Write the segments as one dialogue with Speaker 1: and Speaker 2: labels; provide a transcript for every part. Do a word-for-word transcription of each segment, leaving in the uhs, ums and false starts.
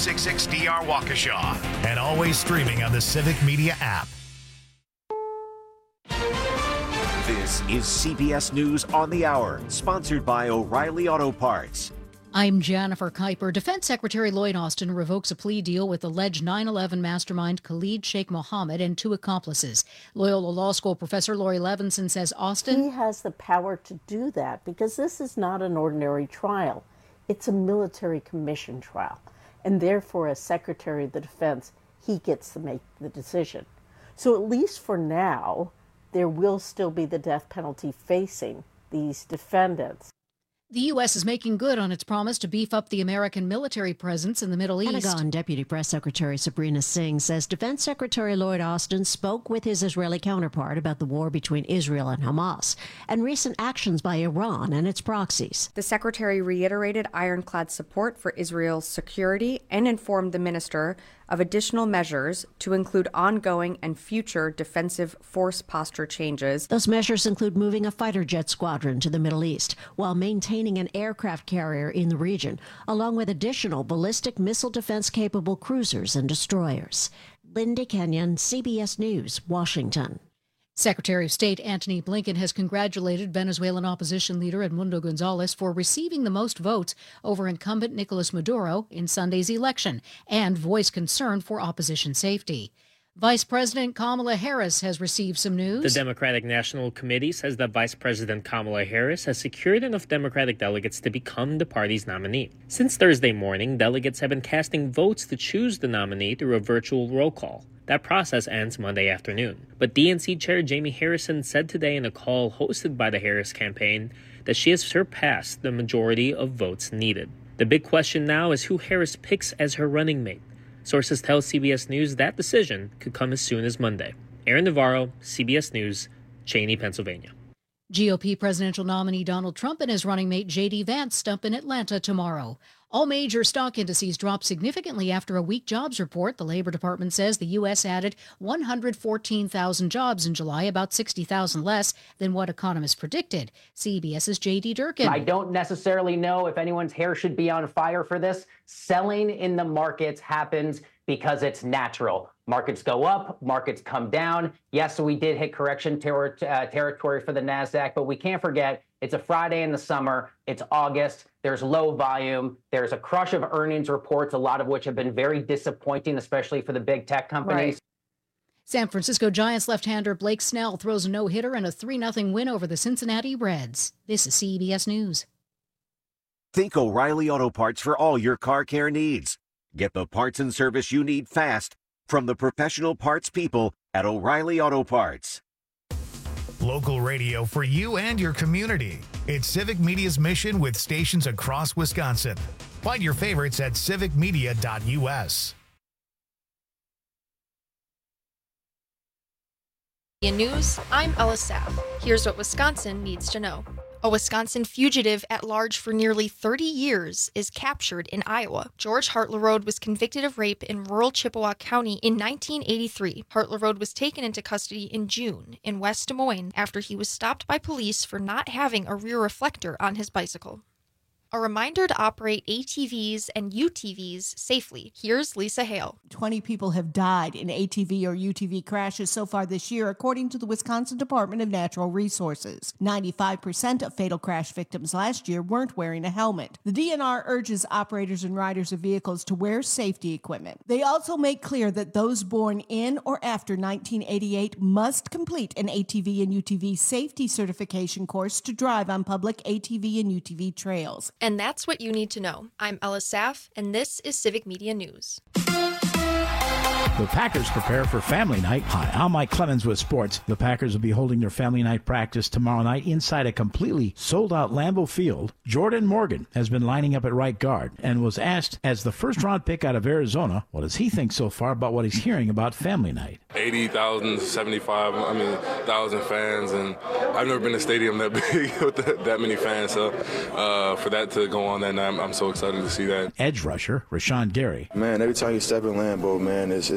Speaker 1: six six D R Waukesha. And always streaming on the Civic Media app.
Speaker 2: This is C B S News on the Hour, sponsored by O'Reilly Auto Parts.
Speaker 3: I'm Jennifer Kuiper. Defense Secretary Lloyd Austin revokes a plea deal with alleged nine eleven mastermind Khalid Sheikh Mohammed and two accomplices. Loyola Law School professor Lori Levinson says Austin...
Speaker 4: He has the power to do that because this is not an ordinary trial. It's a military commission trial. And therefore, as Secretary of the Defense, he gets to make the decision. So at least for now, there will still be the death penalty facing these defendants.
Speaker 3: The U S is making good on its promise to beef up the American military presence in the Middle East.
Speaker 5: Pentagon Deputy Press Secretary Sabrina Singh says Defense Secretary Lloyd Austin spoke with his Israeli counterpart about the war between Israel and Hamas and recent actions by Iran and its proxies.
Speaker 6: The secretary reiterated ironclad support for Israel's security and informed the minister of additional measures to include ongoing and future defensive force posture changes.
Speaker 5: Those measures include moving a fighter jet squadron to the Middle East while maintaining an aircraft carrier in the region, along with additional ballistic missile defense-capable cruisers and destroyers. Linda Kenyon, C B S News, Washington.
Speaker 3: Secretary of State Antony Blinken has congratulated Venezuelan opposition leader Edmundo Gonzalez for receiving the most votes over incumbent Nicolas Maduro in Sunday's election and voiced concern for opposition safety. Vice President Kamala Harris has received some news.
Speaker 7: The Democratic National Committee says that Vice President Kamala Harris has secured enough Democratic delegates to become the party's nominee. Since Thursday morning, delegates have been casting votes to choose the nominee through a virtual roll call. That process ends Monday afternoon. But D N C Chair Jamie Harrison said today in a call hosted by the Harris campaign that she has surpassed the majority of votes needed. The big question now is who Harris picks as her running mate. Sources tell C B S News that decision could come as soon as Monday. Aaron Navarro, C B S News, Cheney, Pennsylvania.
Speaker 3: G O P presidential nominee Donald Trump and his running mate J D Vance stump in Atlanta tomorrow. All major stock indices dropped significantly after a weak jobs report. The Labor Department says the U S added one hundred fourteen thousand jobs in July, about sixty thousand less than what economists predicted. CBS's J D Durkin.
Speaker 8: I don't necessarily know if anyone's hair should be on fire for this. Selling in the markets happens because it's natural. Markets go up, markets come down. Yes, so we did hit correction ter- uh, territory for the NASDAQ, but we can't forget it's a Friday in the summer. It's August. There's low volume. There's a crush of earnings reports, a lot of which have been very disappointing, especially for the big tech companies.
Speaker 3: Right. San Francisco Giants left-hander Blake Snell throws a no-hitter in a three nothing win over the Cincinnati Reds. This is C B S News.
Speaker 2: Think O'Reilly Auto Parts for all your car care needs. Get the parts and service you need fast from the professional parts people at O'Reilly Auto Parts.
Speaker 1: Local radio for you and your community. It's Civic Media's mission with stations across Wisconsin. Find your favorites at civic media dot U S.
Speaker 9: In news, I'm Ella Saff. Here's what Wisconsin needs to know. A Wisconsin fugitive at large for nearly thirty years is captured in Iowa. George Hartlerode was convicted of rape in rural Chippewa County in nineteen eighty-three. Hartlerode was taken into custody in June in West Des Moines after he was stopped by police for not having a rear reflector on his bicycle. A reminder to operate A T Vs and U T Vs safely. Here's Lisa Hale.
Speaker 10: twenty people have died in A T V or U T V crashes so far this year, according to the Wisconsin Department of Natural Resources. ninety-five percent of fatal crash victims last year weren't wearing a helmet. The D N R urges operators and riders of vehicles to wear safety equipment. They also make clear that those born in or after nineteen eighty-eight must complete an A T V and U T V safety certification course to drive on public A T V and U T V trails.
Speaker 9: And that's what you need to know. I'm Ella Saff, and this is Civic Media News.
Speaker 11: The Packers prepare for family night. Hi, I'm Mike Clemens with sports. The Packers will be holding their family night practice tomorrow night inside a completely sold-out Lambeau Field. Jordan Morgan has been lining up at right guard and was asked, as the first-round pick out of Arizona, what does he think so far about what he's hearing about family night?
Speaker 12: eighty thousand, seventy-five, I mean, thousand fans, and I've never been in a stadium that big with that, that many fans, so uh, for that to go on that night, I'm, I'm so excited to see that.
Speaker 11: Edge rusher Rashawn Gary.
Speaker 13: Man, every time you step in Lambeau, man, it's, it's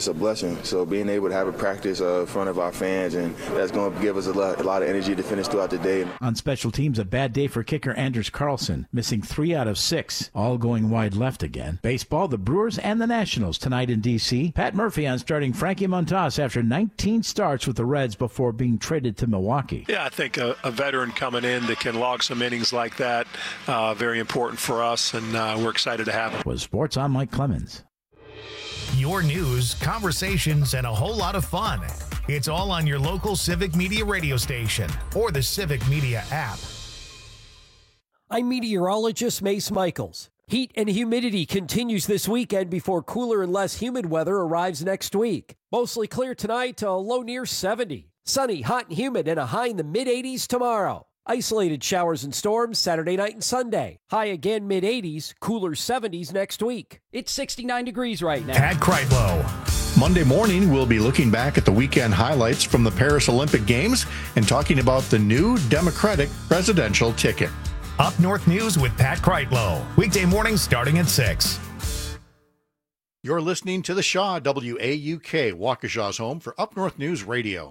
Speaker 13: a blessing. So being able to have a practice uh, in front of our fans, and that's going to give us a lot, a lot of energy to finish throughout the day.
Speaker 11: On special teams, a bad day for kicker Anders Carlson, missing three out of six, all going wide left again. Baseball, the Brewers and the Nationals tonight in D C Pat Murphy on starting Frankie Montas after nineteen starts with the Reds before being traded to Milwaukee.
Speaker 14: Yeah, I think a, a veteran coming in that can log some innings like that, uh, very important for us, and uh, we're excited to have him.
Speaker 11: Was Sports, I'm Mike Clemens.
Speaker 1: Your news, conversations, and a whole lot of fun. It's all on your local Civic Media radio station or the Civic Media app.
Speaker 15: I'm meteorologist Mace Michaels. Heat and humidity continues this weekend before cooler and less humid weather arrives next week. Mostly clear tonight to a low near seventy. Sunny, hot and humid, and a high in the mid-eighties tomorrow. Isolated showers and storms Saturday night and Sunday. High again mid-eighties, cooler seventies next week. It's sixty-nine degrees right now.
Speaker 1: Pat Kreitlow.
Speaker 16: Monday morning, we'll be looking back at the weekend highlights from the Paris Olympic Games and talking about the new Democratic presidential ticket.
Speaker 1: Up North News with Pat Kreitlow. Weekday mornings starting at six.
Speaker 16: You're listening to the Shaw, W A U K, Waukesha's home for Up North News Radio.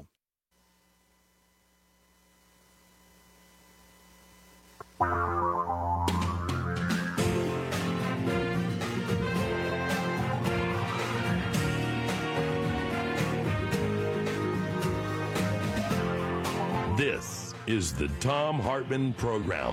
Speaker 17: This is the Thom Hartmann Program.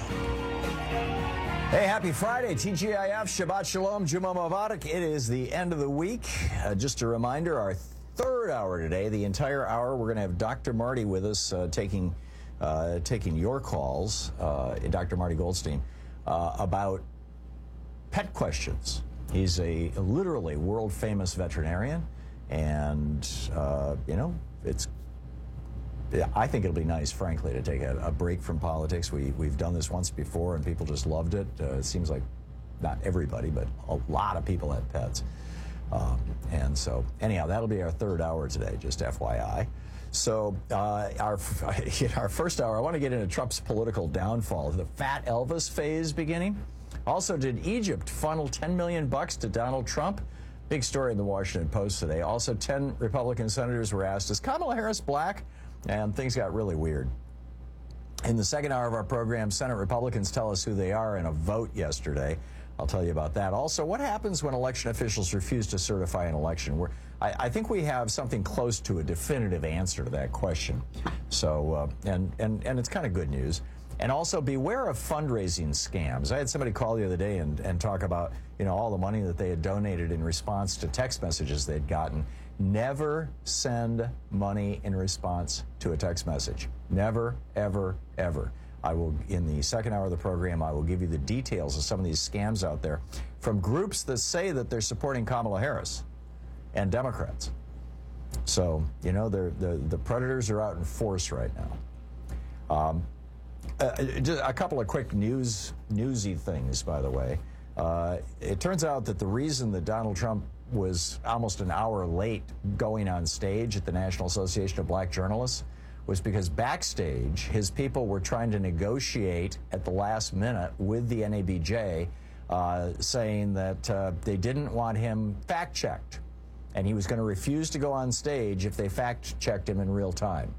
Speaker 18: Hey, happy Friday, T G I F, Shabbat Shalom, Juma Mubarak. It is the end of the week. Uh, just a reminder, our third hour today, the entire hour, we're going to have Doctor Marty with us uh, taking uh, taking your calls, uh, Doctor Marty Goldstein, uh, about pet questions. He's a, a literally world-famous veterinarian, and, uh, you know, it's I think it'll be nice, frankly, to take a, a break from politics. We, we've done this once before, and people just loved it. Uh, it seems like not everybody, but a lot of people had pets. Um, and so, anyhow, that'll be our third hour today, just F Y I. So, uh, our, in our first hour, I want to get into Trump's political downfall, the Fat Elvis phase beginning. Also, did Egypt funnel ten million bucks to Donald Trump? Big story in the Washington Post today. Also, ten Republican senators were asked, is Kamala Harris black? And things got really weird. In the second hour of our program, Senate Republicans tell us who they are in a vote yesterday. I'll tell you about that. Also, what happens when election officials refuse to certify an election? We're, I, I think we have something close to a definitive answer to that question. So, uh, and, and, and it's kind of good news. And also, beware of fundraising scams. I had somebody call the other day and, and talk about, you know, all the money that they had donated in response to text messages they'd gotten. Never send money in response to a text message. Never, ever, ever. I will, in the second hour of the program, I will give you the details of some of these scams out there from groups that say that they're supporting Kamala Harris and Democrats. So, you know, they're, the, the predators are out in force right now. Um, uh, just a couple of quick news, newsy things, by the way. Uh, it turns out that the reason that Donald Trump was almost an hour late going on stage at the National Association of Black Journalists was because backstage, his people were trying to negotiate at the last minute with the N A B J, uh, saying that uh, they didn't want him fact-checked, and he was going to refuse to go on stage if they fact-checked him in real time.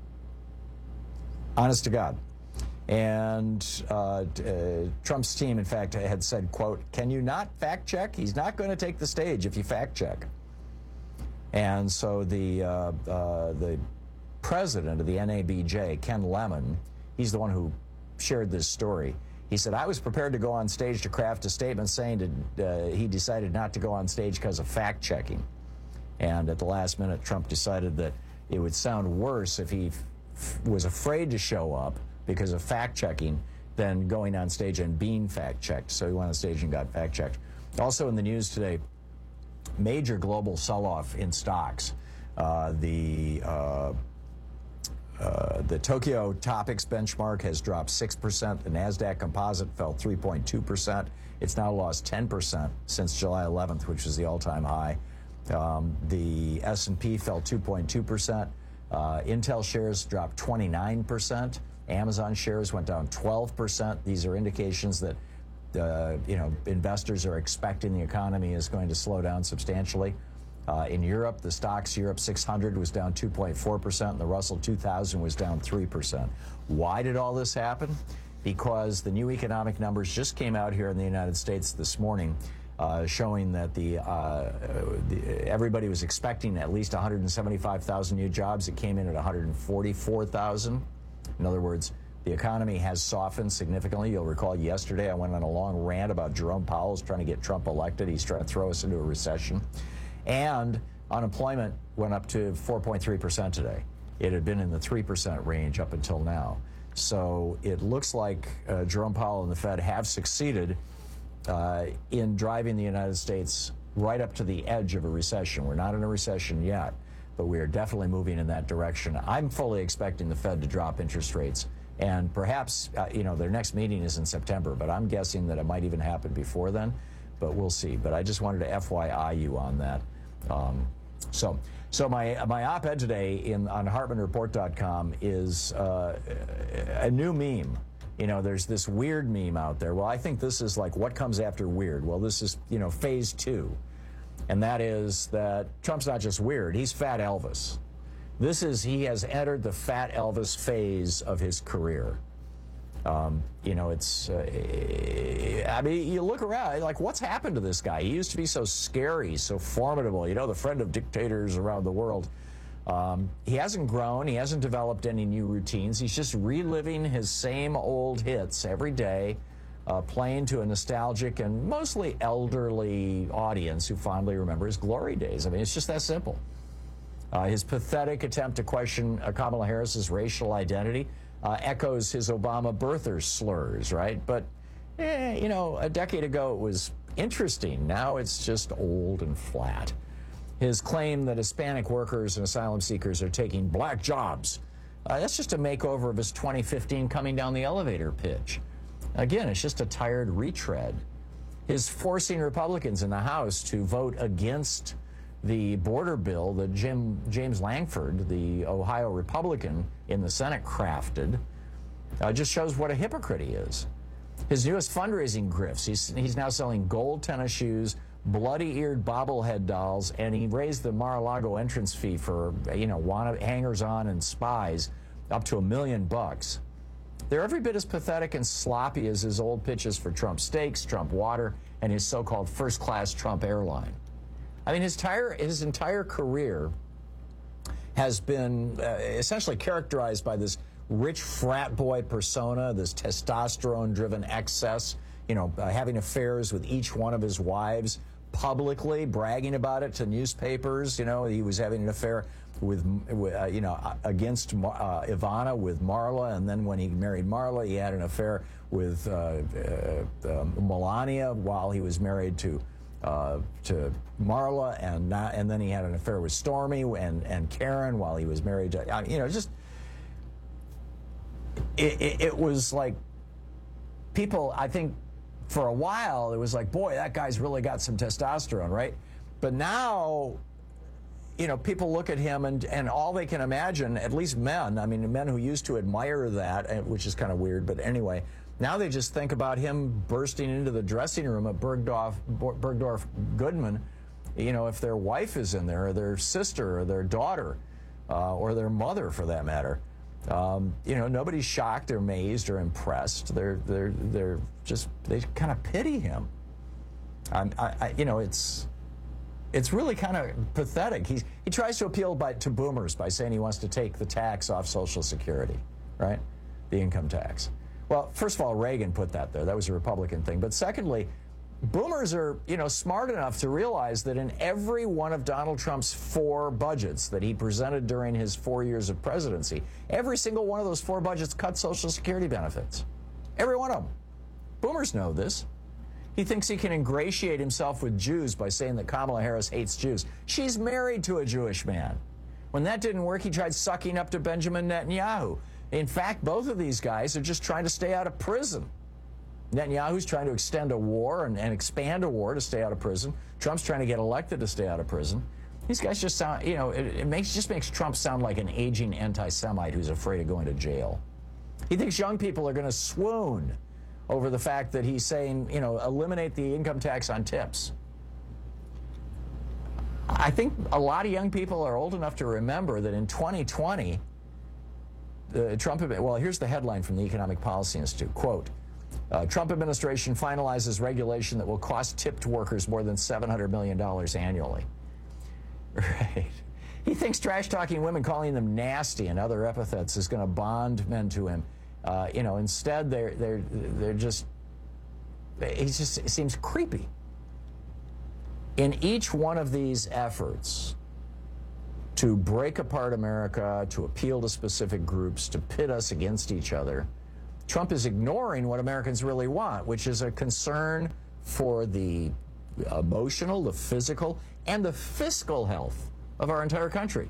Speaker 18: Honest to God. And uh, uh, Trump's team, in fact, had said, quote, can you not fact check? He's not going to take the stage if you fact check. And so the, uh, uh, the president of the N A B J, Ken Lemon, he's the one who shared this story. He said, I was prepared to go on stage to craft a statement saying that uh, he decided not to go on stage because of fact checking. And at the last minute, Trump decided that it would sound worse if he f- was afraid to show up because of fact-checking than going on stage and being fact-checked. So he went on stage and got fact-checked. Also in the news today, major global sell-off in stocks. Uh, the uh, uh, the Tokyo Topics benchmark has dropped six percent. The NASDAQ Composite fell three point two percent. It's now lost ten percent since July eleventh, which was the all-time high. Um, the S and P fell two point two percent. Uh, Intel shares dropped twenty-nine percent. Amazon shares went down twelve percent. These are indications that uh, you know, investors are expecting the economy is going to slow down substantially. Uh, in Europe, the Stoxx Europe six hundred was down two point four percent, and the Russell two thousand was down three percent. Why did all this happen? Because the new economic numbers just came out here in the United States this morning, uh, showing that the, uh, the everybody was expecting at least one hundred seventy-five thousand new jobs. It came in at one hundred forty-four thousand. In other words, the economy has softened significantly. You'll recall yesterday I went on a long rant about Jerome Powell's trying to get Trump elected. He's trying to throw us into a recession. And unemployment went up to four point three percent today. It had been in the three percent range up until now. So it looks like uh, Jerome Powell and the Fed have succeeded uh, in driving the United States right up to the edge of a recession. We're not in a recession yet, but we are definitely moving in that direction. I'm fully expecting the Fed to drop interest rates. And perhaps, uh, you know, their next meeting is in September, but I'm guessing that it might even happen before then. But we'll see. But I just wanted to F Y I you on that. Um, so, so my my op-ed today in on Hartmann Report dot com is uh, a new meme. You know, there's this weird meme out there. Well, I think this is like what comes after weird. Well, this is, you know, phase two, and that is that Trump's not just weird; he's Fat Elvis. This is he has entered the Fat Elvis phase of his career. Um, you know, it's, uh, I mean, you look around, like, what's happened to this guy? He used to be so scary, so formidable, you know, the friend of dictators around the world. Um, he hasn't grown. He hasn't developed any new routines. He's just reliving his same old hits every day, uh, playing to a nostalgic and mostly elderly audience who fondly remember his glory days. I mean, it's just that simple. Uh, his pathetic attempt to question uh, Kamala Harris's racial identity Uh, echoes his Obama birther slurs, right? But, eh, you know, a decade ago it was interesting. Now it's just old and flat. His claim that Hispanic workers and asylum seekers are taking black jobs, uh, that's just a makeover of his twenty fifteen coming down the elevator pitch. Again, it's just a tired retread. His forcing Republicans in the House to vote against the border bill that Jim James Langford, the Ohio Republican in the Senate, crafted, uh, just shows what a hypocrite he is. His newest fundraising grifts, he's, he's now selling gold tennis shoes, bloody-eared bobblehead dolls, and he raised the Mar-a-Lago entrance fee for, you know, wanna, hangers-on and spies up to a million bucks. They're every bit as pathetic and sloppy as his old pitches for Trump steaks, Trump water, and his so-called first-class Trump airline. I mean, his entire, his entire career has been uh, essentially characterized by this rich frat boy persona, this testosterone-driven excess, you know, uh, having affairs with each one of his wives publicly, bragging about it to newspapers. You know, he was having an affair with, uh, you know, against uh, Ivana with Marla, and then when he married Marla, he had an affair with uh, uh, uh, Melania while he was married to Uh, to Marla, and not, and then he had an affair with Stormy and, and Karen while he was married to, I mean, you know, just, it, it, it was like, people, I think, for a while, it was like, boy, that guy's really got some testosterone, right? But now, you know, people look at him and, and all they can imagine, at least men, I mean, men who used to admire that, which is kind of weird, but anyway, now they just think about him bursting into the dressing room at Bergdorf, Bergdorf Goodman, you know, if their wife is in there, or their sister, or their daughter, uh, or their mother, for that matter. Um, you know, nobody's shocked, or amazed, or impressed. They're they're they're just they kind of pity him. I'm, I, I, you know, it's it's really kind of pathetic. He he tries to appeal by, to boomers by saying he wants to take the tax off Social Security, right? The income tax. Well, first of all, Reagan put that there. That was a Republican thing. But secondly, boomers are, you know, smart enough to realize that in every one of Donald Trump's four budgets that he presented during his four years of presidency, every single one of those four budgets cut Social Security benefits. Every one of them. Boomers know this. He thinks he can ingratiate himself with Jews by saying that Kamala Harris hates Jews. She's married to a Jewish man. When that didn't work, he tried sucking up to Benjamin Netanyahu. In fact, both of these guys are just trying to stay out of prison. Netanyahu's trying to extend a war and, and expand a war to stay out of prison. Trump's trying to get elected to stay out of prison. These guys just sound, you know, it, it makes just makes Trump sound like an aging anti-Semite who's afraid of going to jail. He thinks young people are going to swoon over the fact that he's saying, you know, eliminate the income tax on tips. I think a lot of young people are old enough to remember that in twenty twenty, the Trump, well, here's the headline from the Economic Policy Institute, quote, uh, Trump administration finalizes regulation that will cost tipped workers more than seven hundred million dollars annually. Right. He thinks trash-talking women, calling them nasty and other epithets, is going to bond men to him. Uh, you know, instead, they're, they're, they're just, he just it seems creepy. In each one of these efforts to break apart America, to appeal to specific groups, to pit us against each other, Trump is ignoring what Americans really want, which is a concern for the emotional, the physical, and the fiscal health of our entire country.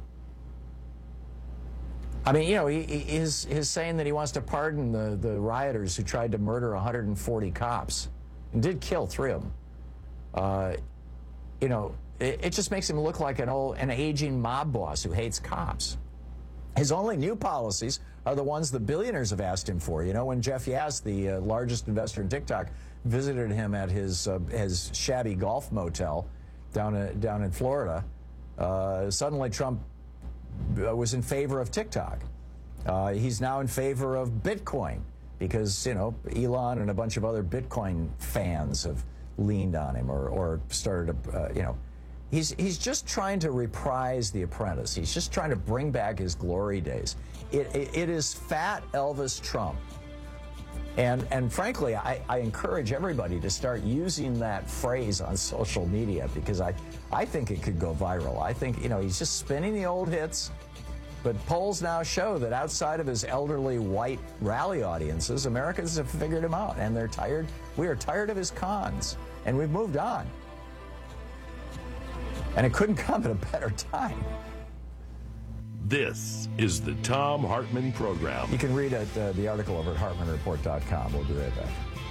Speaker 18: I mean, you know, he, he, his, his saying that he wants to pardon the, the rioters who tried to murder one hundred forty cops and did kill three of them. Uh, you know, it, it just makes him look like an old, an aging mob boss who hates cops. His only new policies are the ones the billionaires have asked him for. You know, when Jeff Yazd, the uh, largest investor in TikTok, visited him at his uh, his shabby golf motel down in, down in Florida, uh, suddenly Trump was in favor of TikTok. Uh, he's now in favor of Bitcoin because, you know, Elon and a bunch of other Bitcoin fans have leaned on him or, or started, to, uh, you know, he's he's just trying to reprise The Apprentice. He's just trying to bring back his glory days. It, it, it is fat Elvis Trump. And, and frankly, I, I encourage everybody to start using that phrase on social media because I, I think it could go viral. I think, you know, he's just spinning the old hits. But polls now show that outside of his elderly white rally audiences, Americans have figured him out, and they're tired. We are tired of his cons, and we've moved on. And it couldn't come at a better time.
Speaker 17: This is the Thom Hartmann Program.
Speaker 18: You can read it, uh, the article over at Hartmann Report dot com. We'll be right back.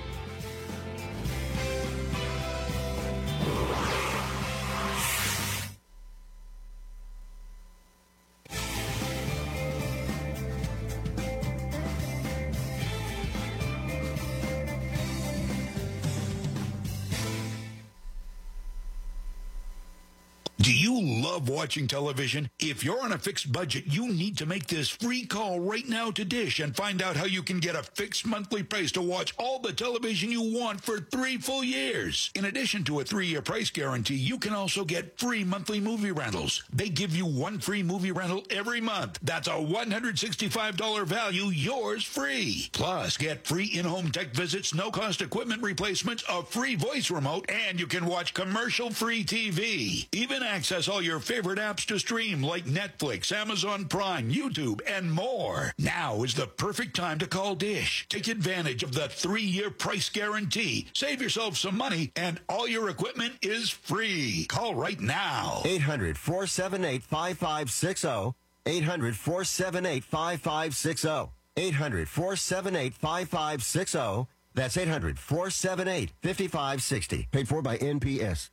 Speaker 19: Do you love watching television? If you're on a fixed budget, you need to make this free call right now to Dish and find out how you can get a fixed monthly price to watch all the television you want for three full years. In addition to a three-year price guarantee, you can also get free monthly movie rentals. They give you one free movie rental every month. That's a one hundred sixty-five dollars value, yours free. Plus, get free in-home tech visits, no-cost equipment replacements, a free voice remote, and you can watch commercial-free T V. Even access all your favorite apps to stream like Netflix, Amazon Prime, YouTube, and more. Now is the perfect time to call Dish. Take advantage of the three-year price guarantee. Save yourself some money, and all your equipment is free. Call right now.
Speaker 20: eight hundred, four seven eight, five five six zero. eight hundred, four seven eight, five five six zero. eight hundred, four seven eight, five five six zero. That's eight hundred, four seven eight, five five six zero. Paid for by N P S.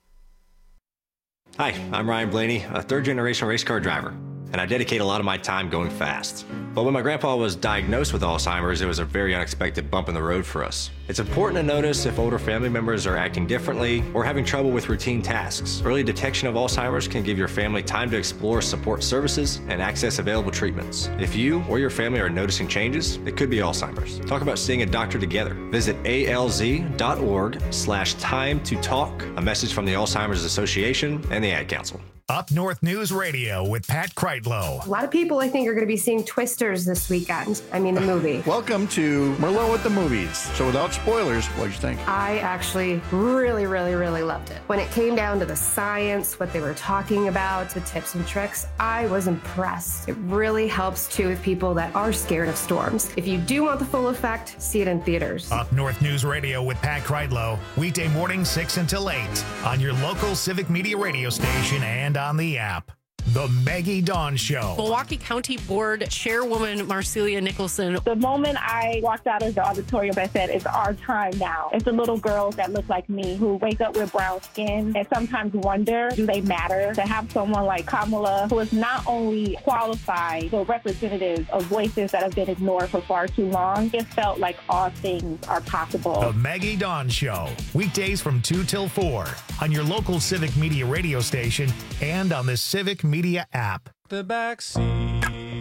Speaker 21: Hi, I'm Ryan Blaney, a third-generation race car driver, and I dedicate a lot of my time going fast. But when my grandpa was diagnosed with Alzheimer's, it was a very unexpected bump in the road for us. It's important to notice if older family members are acting differently or having trouble with routine tasks. Early detection of Alzheimer's can give your family time to explore support services and access available treatments. If you or your family are noticing changes, it could be Alzheimer's. Talk about seeing a doctor together. Visit alz.org slash time to talk. A message from the Alzheimer's Association and the Ad Council.
Speaker 1: Up North News Radio with Pat Kreitlow.
Speaker 22: A lot of people, I think, are going to be seeing Twisters this weekend. I mean, the movie.
Speaker 16: Welcome to Merlot at the Movies. So without spoilers, what'd you think?
Speaker 22: I actually really, really, really loved it. When it came down to the science, what they were talking about, the tips and tricks, I was impressed. It really helps, too, with people that are scared of storms. If you do want the full effect, see it in theaters.
Speaker 1: Up North News Radio with Pat Kreitlow, weekday morning six until eight on your local Civic Media radio station and on the app. The Maggie Dawn Show.
Speaker 4: Milwaukee County Board Chairwoman Marcelia Nicholson.
Speaker 6: The moment I walked out of the auditorium, I said, it's our time now. It's the little girls that look like me who wake up with brown skin and sometimes wonder, do they matter? To have someone like Kamala, who is not only qualified, but representative of voices that have been ignored for far too long, it felt like all things are possible.
Speaker 1: The Maggie Dawn Show. Weekdays from two till four on your local Civic Media radio station and on the Civic Media app.
Speaker 23: The back seat.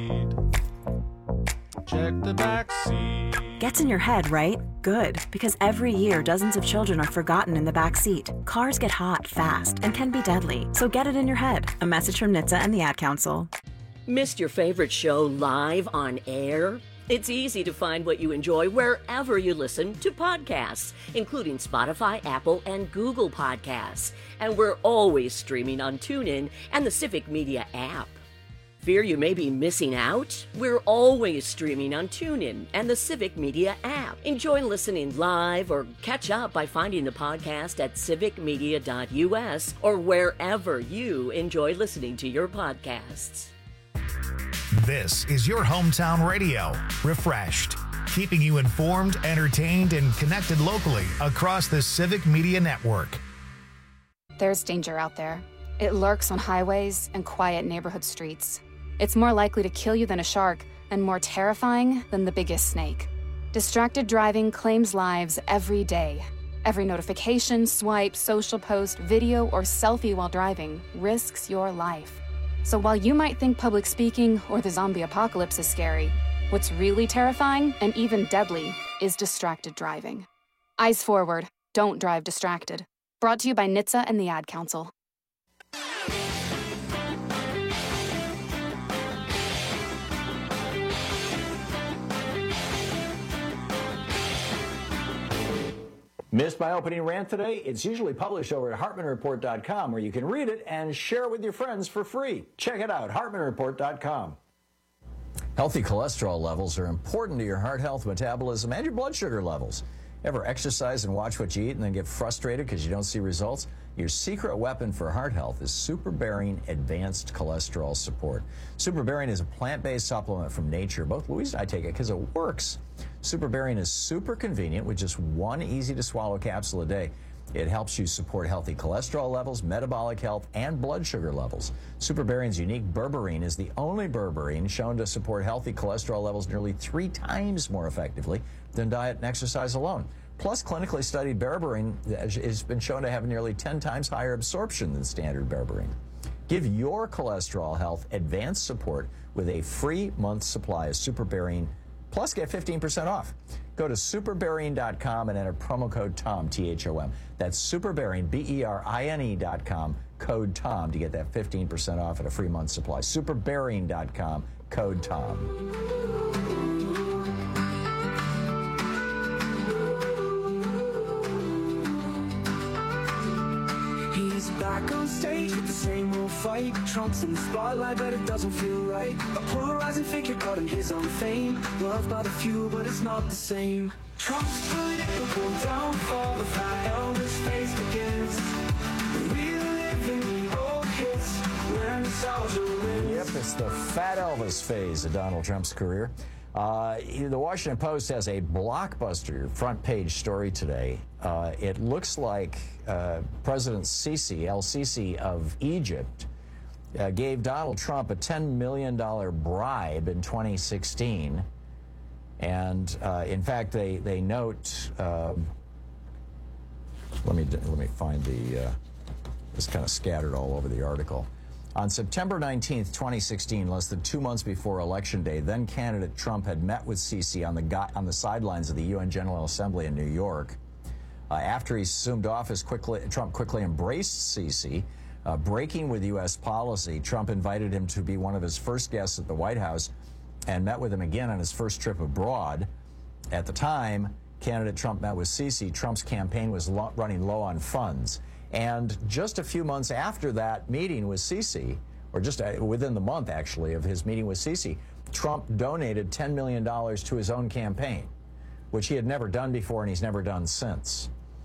Speaker 23: Check the back seat.
Speaker 24: Gets in your head, right? Good, because every year dozens of children are forgotten in the back seat. Cars get hot fast and can be deadly, so get it in your head. A message from N H T S A and the Ad Council.
Speaker 25: Missed your favorite show live on air? It's easy to find what you enjoy wherever you listen to podcasts, including Spotify, Apple, and Google Podcasts. And we're always streaming on TuneIn and the Civic Media app. Fear you may be missing out? We're always streaming on TuneIn and the Civic Media app. Enjoy listening live or catch up by finding the podcast at civic media dot U S or wherever you enjoy listening to your podcasts.
Speaker 1: This is your hometown radio, refreshed, keeping you informed, entertained, and connected locally across the Civic Media Network.
Speaker 26: There's danger out there. It lurks on highways and quiet neighborhood streets. It's more likely to kill you than a shark and more terrifying than the biggest snake. Distracted driving claims lives every day. Every notification, swipe, social post, video, or selfie while driving risks your life. So while you might think public speaking or the zombie apocalypse is scary, what's really terrifying and even deadly is distracted driving. Eyes forward, don't drive distracted. Brought to you by N H T S A and the Ad Council.
Speaker 18: Missed my opening rant today? It's usually published over at hartman report dot com, where you can read it and share it with your friends for free. Check it out, hartman report dot com. Healthy cholesterol levels are important to your heart health, metabolism, and your blood sugar levels. Ever exercise and watch what you eat and then get frustrated because you don't see results? Your secret weapon for heart health is SuperBaring Advanced Cholesterol Support. SuperBaring is a plant-based supplement from nature. Both Louise and I take it because it works. SuperBaring is super convenient with just one easy-to-swallow capsule a day. It helps you support healthy cholesterol levels, metabolic health, and blood sugar levels. SuperBaring's unique berberine is the only berberine shown to support healthy cholesterol levels nearly three times more effectively than diet and exercise alone. Plus, clinically studied berberine has been shown to have nearly ten times higher absorption than standard berberine. Give your cholesterol health advanced support with a free month's supply of SuperBaring, plus get fifteen percent off. Go to super baring dot com and enter promo code TOM, T H O M. That's SuperBaring, B E R I N E dot com, code TOM to get that fifteen percent off and a free month's supply. super baring dot com, code TOM.
Speaker 27: He's back on stage with the same old fight. Trump's in the spotlight, but it doesn't feel right. A polarizing figure caught in his own fame. Loved by the few, but it's not the same. Trump's political downfall, the fat Elvis phase begins. Reliving the old hits, where nostalgia lives.
Speaker 18: Yep, it's the fat Elvis phase of Donald Trump's career. Uh, the Washington Post has a blockbuster front page story today. Uh, it looks like uh, President Sisi, El Sisi of Egypt, uh, gave Donald Trump a ten million dollars bribe in twenty sixteen. And uh, in fact, they, they note, uh, let me, let me find the, uh, it's kind of scattered all over the article. On September nineteenth, twenty sixteen, less than two months before Election Day, then candidate Trump had met with Sisi on the, on the sidelines of the U N General Assembly in New York. Uh, after he assumed office, quickly, Trump quickly embraced Sisi. Uh, breaking with U S policy, Trump invited him to be one of his first guests at the White House and met with him again on his first trip abroad. At the time, candidate Trump met with Sisi. Trump's campaign was lo- running low on funds. And just a few months after that meeting with Sisi, or just within the month, actually, of his meeting with Sisi, Trump donated ten million dollars to his own campaign, which he had never done before and he's never done since.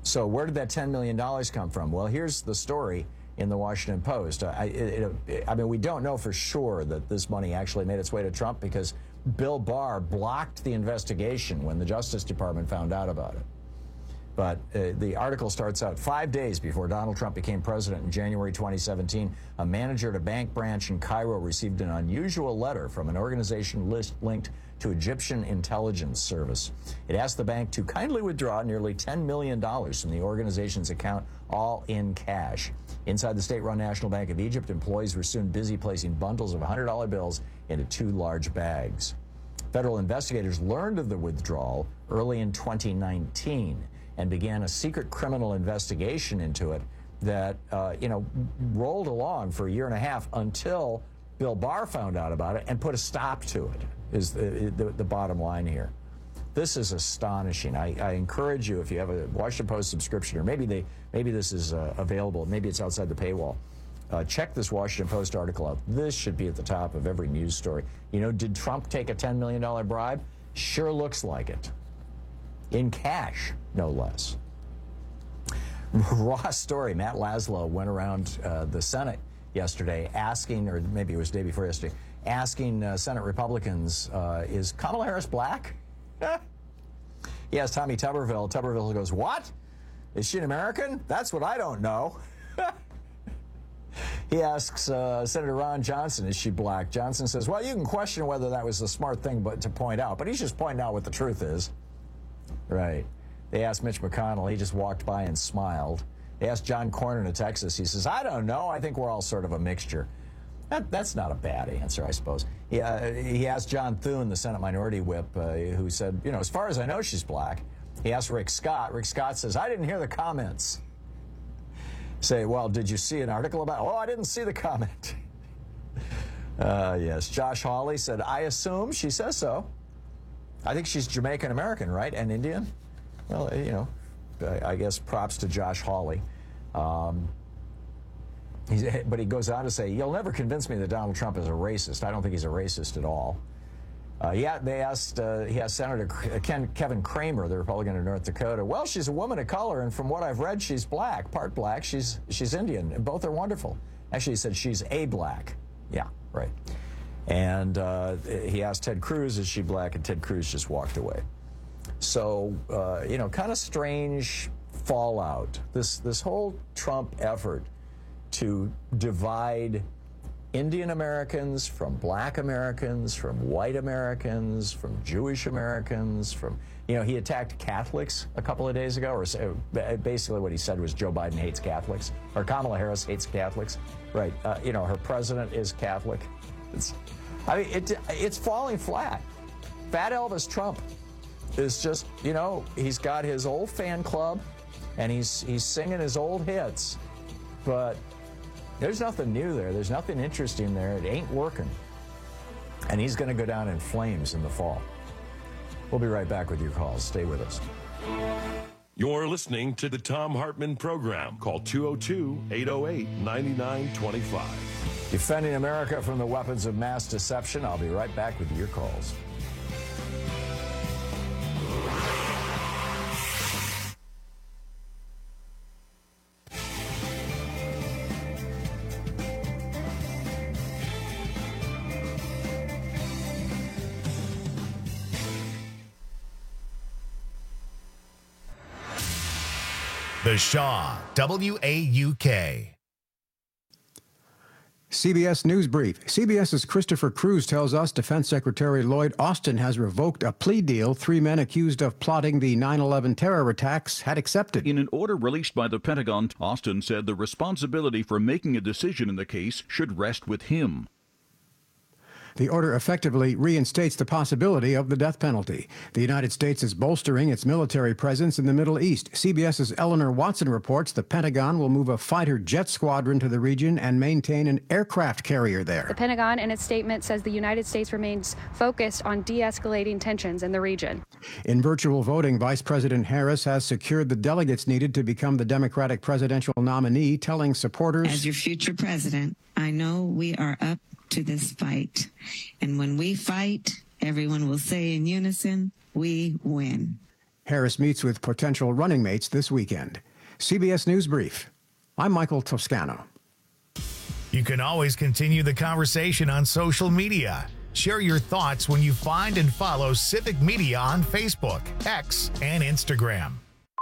Speaker 18: So where did that ten million dollars come from? Well, here's the story in the Washington Post. I, it, it, I mean, we don't know for sure that this money actually made its way to Trump because Bill Barr blocked the investigation when the Justice Department found out about it. But uh, the article starts out, five days before Donald Trump became president in January twenty seventeen, a manager at a bank branch in Cairo received an unusual letter from an organization list linked to Egyptian intelligence service. It asked the bank to kindly withdraw nearly ten million dollars from the organization's account, all in cash. Inside the state-run National Bank of Egypt, employees were soon busy placing bundles of one hundred dollar bills into two large bags. Federal investigators learned of the withdrawal early in twenty nineteen. And began a secret criminal investigation into it that, uh, you know, rolled along for a year and a half until Bill Barr found out about it and put a stop to it, is the, the, the bottom line here. This is astonishing. I, I encourage you, if you have a Washington Post subscription, or maybe they maybe this is uh, available, maybe it's outside the paywall, uh, check this Washington Post article out. This should be at the top of every news story. You know, did Trump take a ten million dollar bribe? Sure looks like it. In cash, no less. Raw story. Matt Laszlo went around uh, the Senate yesterday asking, or maybe it was the day before yesterday, asking uh, Senate Republicans, uh, is Kamala Harris black? He asked Tommy Tuberville. Tuberville goes, what? Is she an American? That's what I don't know. He asks uh, Senator Ron Johnson, is she black? Johnson says, well, you can question whether that was the smart thing but to point out, but he's just pointing out what the truth is. Right. They asked Mitch McConnell. He just walked by and smiled. They asked John Cornyn of Texas. He says, I don't know. I think we're all sort of a mixture. That, that's not a bad answer, I suppose. He, uh, he asked John Thune, the Senate Minority Whip, uh, who said, you know, as far as I know, she's black. He asked Rick Scott. Rick Scott says, I didn't hear the comments. Say, well, did you see an article about it? Oh, I didn't see the comment. uh, yes. Josh Hawley said, I assume she says so. I think she's Jamaican-American, right? And Indian? Well, you know, I, I guess props to Josh Hawley. Um, he's, but he goes on to say, you'll never convince me that Donald Trump is a racist. I don't think he's a racist at all. Uh, yeah, they asked, uh, he asked Senator Ken, Kevin Cramer, the Republican of North Dakota, well, she's a woman of color, and from what I've read, she's black, part black, she's, she's Indian, and both are wonderful. Actually, he said she's a black. Yeah, right. And uh, he asked Ted Cruz, is she black? And Ted Cruz just walked away. So, uh, you know, kind of strange fallout. This, this whole Trump effort to divide Indian Americans from black Americans, from white Americans, from Jewish Americans, from, you know, he attacked Catholics a couple of days ago, or basically what he said was Joe Biden hates Catholics, or Kamala Harris hates Catholics. Right. Uh, you know, her president is Catholic. It's, I mean, it, it's falling flat. Fat Elvis Trump is just, you know, he's got his old fan club, and he's he's singing his old hits, but there's nothing new there. There's nothing interesting there. It ain't working. And he's going to go down in flames in the fall. We'll be right back with your calls. Stay with us.
Speaker 17: You're listening to the Thom Hartmann Program. Call two oh two, eight oh eight, nine nine two five.
Speaker 18: Defending America from the weapons of mass deception. I'll be right back with your calls.
Speaker 1: The Shaw, W A U K.
Speaker 2: C B S News Brief. CBS's Christopher Cruz tells us Defense Secretary Lloyd Austin has revoked a plea deal three men accused of plotting the nine eleven terror attacks had accepted.
Speaker 3: In an order released by the Pentagon, Austin said the responsibility for making a decision in the case should rest with him.
Speaker 2: The order effectively reinstates the possibility of the death penalty. The United States is bolstering its military presence in the Middle East. CBS's Eleanor Watson reports the Pentagon will move a fighter jet squadron to the region and maintain an aircraft carrier there.
Speaker 5: The Pentagon, in its statement, says the United States remains focused on de-escalating tensions in the region.
Speaker 2: In virtual voting, Vice President Harris has secured the delegates needed to become the Democratic presidential nominee, telling supporters,
Speaker 7: as your future president, I know we are up to this fight. And when we fight, everyone will say in unison, we win.
Speaker 2: Harris meets with potential running mates this weekend. C B S News Brief. I'm Michael Toscano.
Speaker 1: You can always continue the conversation on social media. Share your thoughts when you find and follow Civic Media on Facebook, X, and Instagram.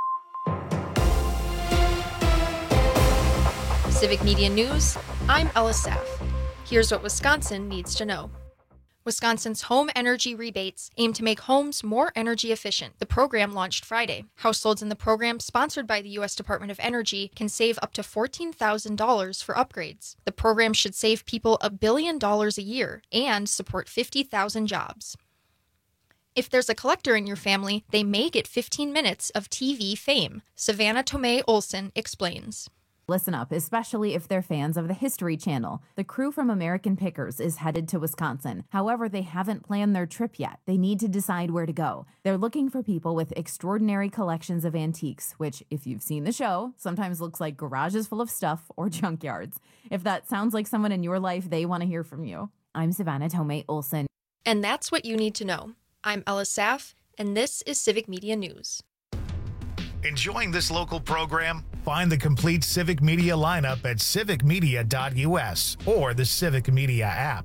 Speaker 8: Civic Media News, I'm Ella Saff. Here's what Wisconsin needs to know. Wisconsin's home energy rebates aim to make homes more energy efficient. The program launched Friday. Households in the program, sponsored by the U S Department of Energy, can save up to fourteen thousand dollars for upgrades. The program should save people a billion dollars a year and support fifty thousand jobs. If there's a collector in your family, they may get fifteen minutes of T V fame. Savannah Tomei Olson explains.
Speaker 9: Listen up, especially if they're fans of the History Channel. The crew from American Pickers is headed to Wisconsin. However, they haven't planned their trip yet. They need to decide where to go. They're looking for people with extraordinary collections of antiques, which, if you've seen the show, sometimes looks like garages full of stuff or junkyards. If that sounds like someone in your life, they want to hear from you. I'm Savannah Tomei Olson.
Speaker 8: And that's what you need to know. I'm Ella Saff, and this is Civic Media News.
Speaker 1: Enjoying this local program? Find the complete Civic Media lineup at civic media dot U S or the Civic Media app.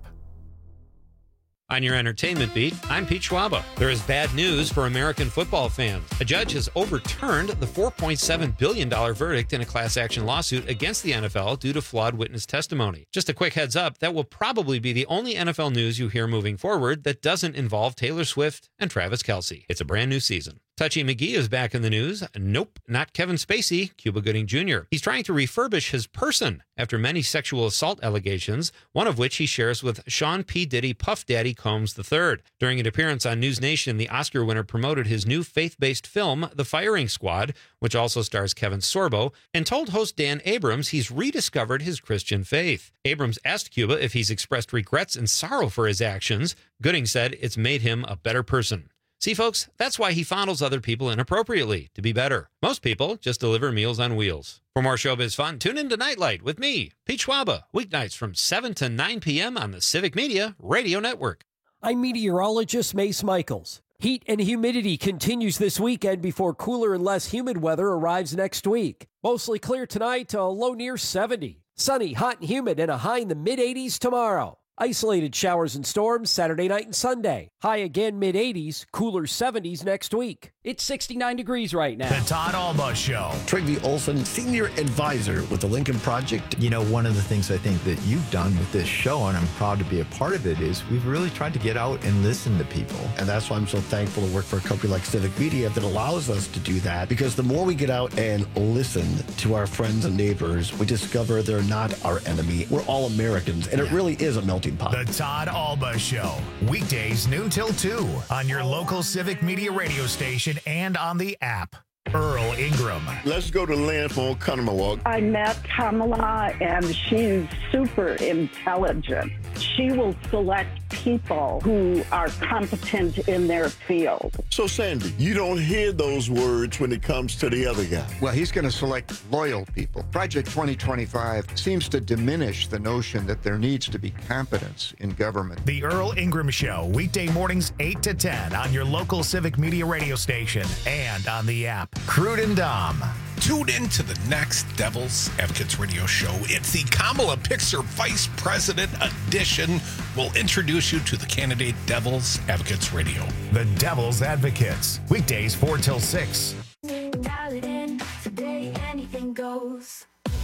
Speaker 10: On your entertainment beat, I'm Pete Schwaba. There is bad news for American football fans. A judge has overturned the four point seven billion dollars verdict in a class action lawsuit against the N F L due to flawed witness testimony. Just a quick heads up, that will probably be the only N F L news you hear moving forward that doesn't involve Taylor Swift and Travis Kelce. It's a brand new season. Touchy McGee is back in the news. Nope, not Kevin Spacey, Cuba Gooding Junior He's trying to refurbish his person after many sexual assault allegations, one of which he shares with Sean P. Diddy Puff Daddy Combs the third. During an appearance on News Nation, the Oscar winner promoted his new faith-based film, The Firing Squad, which also stars Kevin Sorbo, and told host Dan Abrams he's rediscovered his Christian faith. Abrams asked Cuba if he's expressed regrets and sorrow for his actions. Gooding said it's made him a better person. See, folks, that's why he fondles other people inappropriately, to be better. Most people just deliver meals on wheels. For more showbiz fun, tune in to Nightlight with me, Pete Schwaba, weeknights from seven to nine p.m. on the Civic Media Radio Network.
Speaker 15: I'm meteorologist Mace Michaels. Heat and humidity continues this weekend before cooler and less humid weather arrives next week. Mostly clear tonight to a low near seventy. Sunny, hot, and humid, and a high in the mid-eighties tomorrow. Isolated showers and storms Saturday night and Sunday. High again mid-eighties, cooler seventies next week. It's sixty-nine degrees right now.
Speaker 1: The Todd Alba Show.
Speaker 11: Trygve Olson, Senior Advisor with the Lincoln Project.
Speaker 12: You know, one of the things I think that you've done with this show, and I'm proud to be a part of it, is we've really tried to get out and listen to people.
Speaker 11: And that's why I'm so thankful to work for a company like Civic Media that allows us to do that. Because the more we get out and listen to our friends and neighbors, we discover they're not our enemy. We're all Americans, and yeah. It really is a melting pot.
Speaker 1: The Todd Alba Show. Weekdays noon till two on your local Civic Media radio station and on the app. Earl Ingram.
Speaker 13: Let's go to Lynn for Oconomowoc.
Speaker 14: I met Kamala, and she's super intelligent. She will select people who are competent in their field.
Speaker 13: So, Sandy, you don't hear those words when it comes to the other guy.
Speaker 28: Well, he's going to select loyal people. Project twenty twenty-five seems to diminish the notion that there needs to be competence in government.
Speaker 1: The Earl Ingram Show, weekday mornings eight to ten on your local Civic Media radio station and on the app. Crude and Dom.
Speaker 29: Tune in to the next Devil's Advocates radio show. It's the Kamala Pixer Vice President edition. We'll introduce you to the candidate Devil's Advocates Radio.
Speaker 1: The Devil's Advocates, weekdays four till six.
Speaker 27: Dial it in, today anything goes.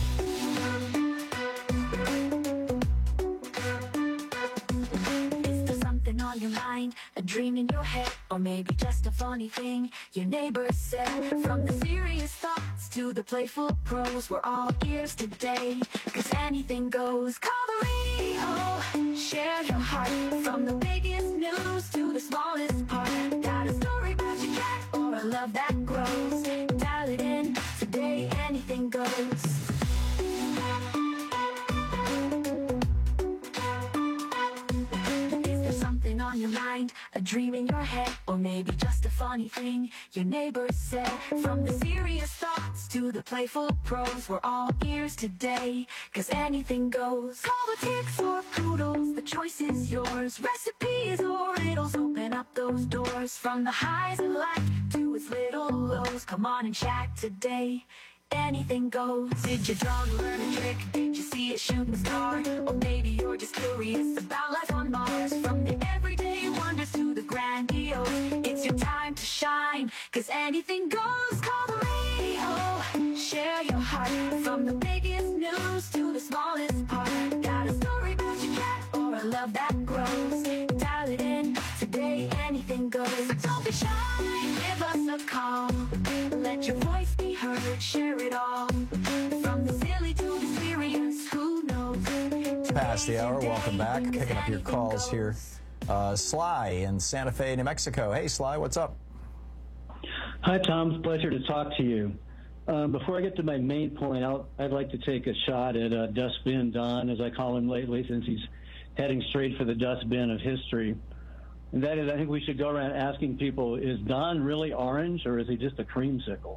Speaker 27: Is there something on your mind, a dream in your head, or maybe just a funny thing your neighbors said? From the serious thoughts to the playful prose, we're all ears today, cause anything goes. Call the radio, share your heart, from the biggest news to the smallest part. Got a story about your cat or a love that grows. Dial it in, today anything goes. On your mind, a dream in your head, or maybe just a funny thing your neighbors said. From the serious thoughts to the playful prose, we're all ears today, cause anything goes. Politics or poodles, the choice is yours. Recipes or riddles, open up those doors. From the highs of life to to its little lows. Come on and chat today. Anything goes. Did your dog learn a trick? Did you see it shooting star? Or maybe you're just curious about life on Mars. From the everyday wonders to the grandiose, it's your time to shine, 'cause anything goes. Call the radio, share your heart. From the biggest news to the smallest part. Got a story about your cat or a love that grows. Dial it in today, anything goes. So don't be shy, give us a call. Let your voice be heard, share it all. From the silly to the serious, who knows?
Speaker 18: Past the hour, welcome back. Picking up your calls here. Uh, Sly in Santa Fe, New Mexico. Hey, Sly, what's up?
Speaker 4: Hi, Tom. It's a pleasure to talk to you. Um, before I get to my main point, I'll, I'd like to take a shot at uh, Dustbin Don, as I call him lately, since he's heading straight for the dustbin of history. And that is, I think we should go around asking people, is Don really orange, or is he just a creamsicle?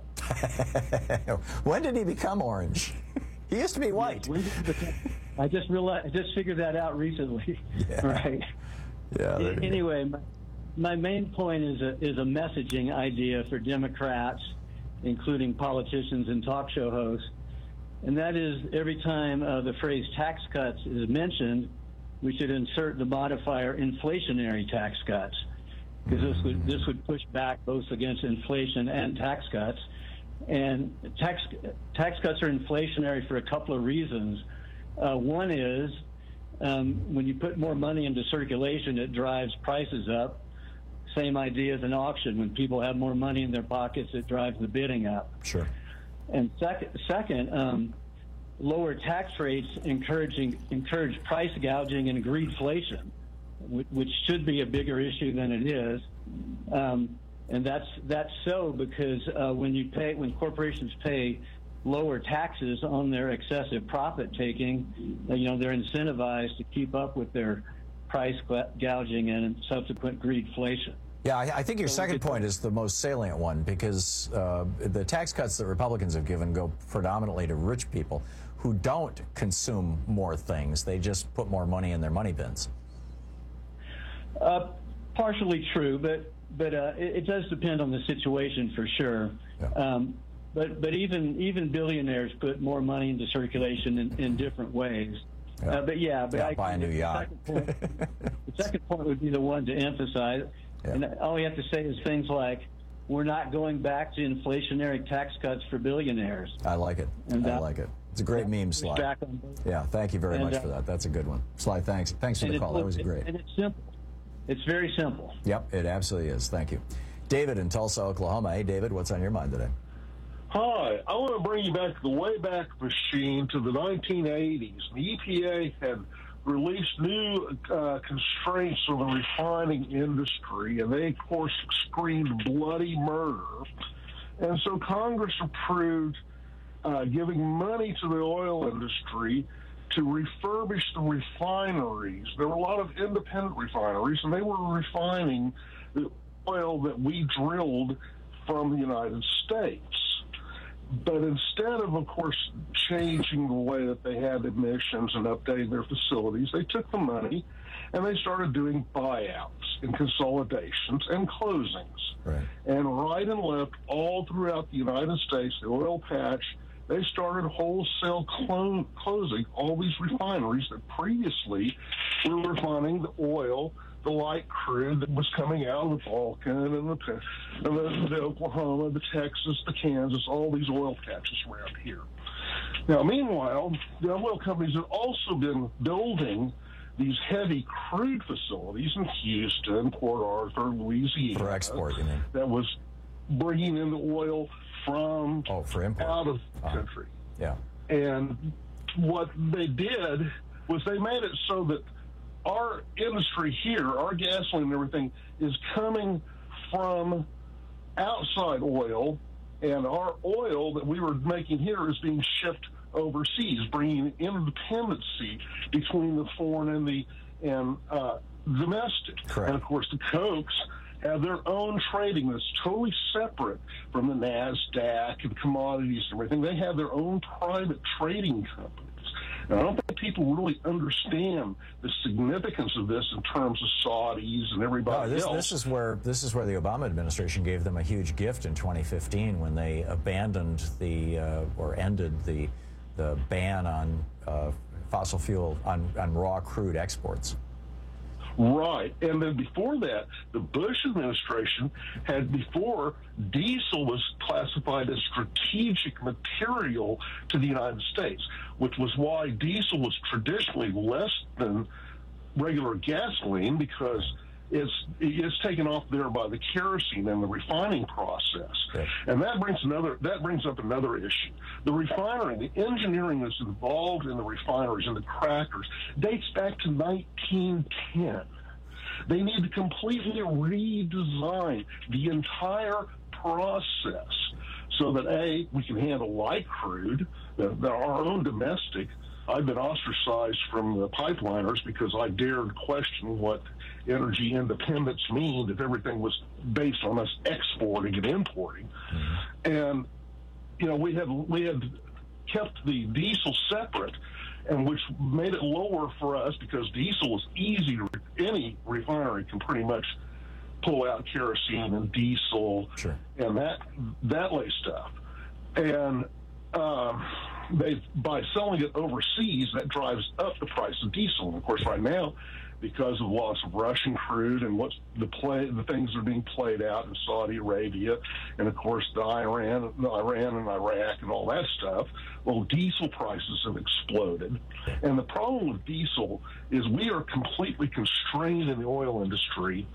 Speaker 18: When did he become orange? He used to be white.
Speaker 4: I just realized, I just figured that out recently.
Speaker 18: Yeah.
Speaker 4: Right.
Speaker 18: Yeah. there you go.
Speaker 4: Anyway, my, my main point is a, is a messaging idea for Democrats, including politicians and talk show hosts. And that is, every time uh, the phrase tax cuts is mentioned, we should insert the modifier inflationary tax cuts, because this would, this would push back both against inflation and tax cuts. And tax, tax cuts are inflationary for a couple of reasons. Uh, one is, um, when you put more money into circulation, it drives prices up. Same idea as an auction. When people have more money in their pockets, it drives the bidding up.
Speaker 18: Sure.
Speaker 4: And second, second um, lower tax rates encouraging encourage price gouging and greedflation, which should be a bigger issue than it is. Um, and that's that's so because uh, when you pay when corporations pay lower taxes on their excessive profit taking, you know, they're incentivized to keep up with their price gouging and subsequent greedflation.
Speaker 18: Yeah, I, I think your second point is the most salient one, because uh, the tax cuts that Republicans have given go predominantly to rich people who don't consume more things. They just put more money in their money bins.
Speaker 4: Uh, partially true, but but uh, it, it does depend on the situation for sure.
Speaker 18: Yeah.
Speaker 4: Um, but but even even billionaires put more money into circulation in, in different ways.
Speaker 18: Yeah.
Speaker 4: Uh, but yeah, but
Speaker 18: yeah,
Speaker 4: I,
Speaker 18: buy a new
Speaker 4: the
Speaker 18: yacht.
Speaker 4: Second point, the second point would be the one to emphasize.
Speaker 18: Yeah.
Speaker 4: And all you have to say is things like, we're not going back to inflationary tax cuts for billionaires.
Speaker 18: I like it.
Speaker 4: And
Speaker 18: I
Speaker 4: that,
Speaker 18: like it. It's a great meme, Sly.
Speaker 4: back on both.
Speaker 18: Yeah, thank you very
Speaker 4: And,
Speaker 18: much
Speaker 4: uh,
Speaker 18: for that. That's a good one. Sly, thanks. Thanks for
Speaker 4: and
Speaker 18: the
Speaker 4: it's-
Speaker 18: call. That was
Speaker 4: it-
Speaker 18: great.
Speaker 4: And it's simple. It's very simple.
Speaker 18: Yep, it absolutely is. Thank you. David in Tulsa, Oklahoma. Hey, David, what's on your mind today?
Speaker 6: Hi, I want to bring you back to the Wayback Machine to the nineteen eighties. The E P A had released new uh, constraints on the refining industry, and they, of course, screamed bloody murder. And so Congress approved uh, giving money to the oil industry to refurbish the refineries. There were a lot of independent refineries, and they were refining the oil that we drilled from the United States. But instead of, of course, changing the way that they had emissions and updating their facilities, they took the money and they started doing buyouts and consolidations and closings.
Speaker 18: Right.
Speaker 6: And right and left, all throughout the United States, the oil patch, they started wholesale clo- closing all these refineries that previously were refining the oil, the light crude that was coming out of the Balkan and the, and the, the Oklahoma, the Texas, the Kansas, all these oil patches around here. Now, meanwhile, the oil companies have also been building these heavy crude facilities in Houston, Port Arthur, Louisiana.
Speaker 18: For export, you mean?
Speaker 6: That was bringing in the oil from
Speaker 18: oh, for import.
Speaker 6: out of the
Speaker 18: uh-huh.
Speaker 6: country.
Speaker 18: Yeah.
Speaker 6: And what they did was they made it so that our industry here, our gasoline and everything, is coming from outside oil, and our oil that we were making here is being shipped overseas, bringing independency between the foreign and the and uh, domestic.
Speaker 18: Correct.
Speaker 6: And of course, the Cokes have their own trading that's totally separate from the NASDAQ and commodities and everything. They have their own private trading companies. And I don't think people really understand the significance of this in terms of Saudis and everybody
Speaker 18: no, this,
Speaker 6: else.
Speaker 18: This is where this is where the Obama administration gave them a huge gift in twenty fifteen when they abandoned the uh, or ended the the ban on uh, fossil fuel on, on raw crude exports.
Speaker 6: Right. And then before that, the Bush administration had, before diesel was classified as strategic material to the United States, which was why diesel was traditionally less than regular gasoline, because it's it's taken off there by the kerosene and the refining process. Okay. And that brings another that brings up another issue. The refinery, the engineering that's involved in the refineries and the crackers dates back to nineteen ten. They need to completely redesign the entire process so that, A, we can handle light crude, uh, our own domestic. I've been ostracized from the pipeliners because I dared question what energy independence means if everything was based on us exporting and importing. Mm-hmm. And, you know, we had, we had kept the diesel separate, and which made it lower for us because diesel is easy to, any refinery can pretty much pull out kerosene and diesel sure. and that, that lay stuff. And, um, they by selling it overseas, that drives up the price of diesel. And of course, right now, because of loss of Russian crude and what's the play, the things that are being played out in Saudi Arabia, and of course the Iran, the Iran and Iraq and all that stuff, well, diesel prices have exploded. And the problem with diesel is we are completely constrained in the oil industry.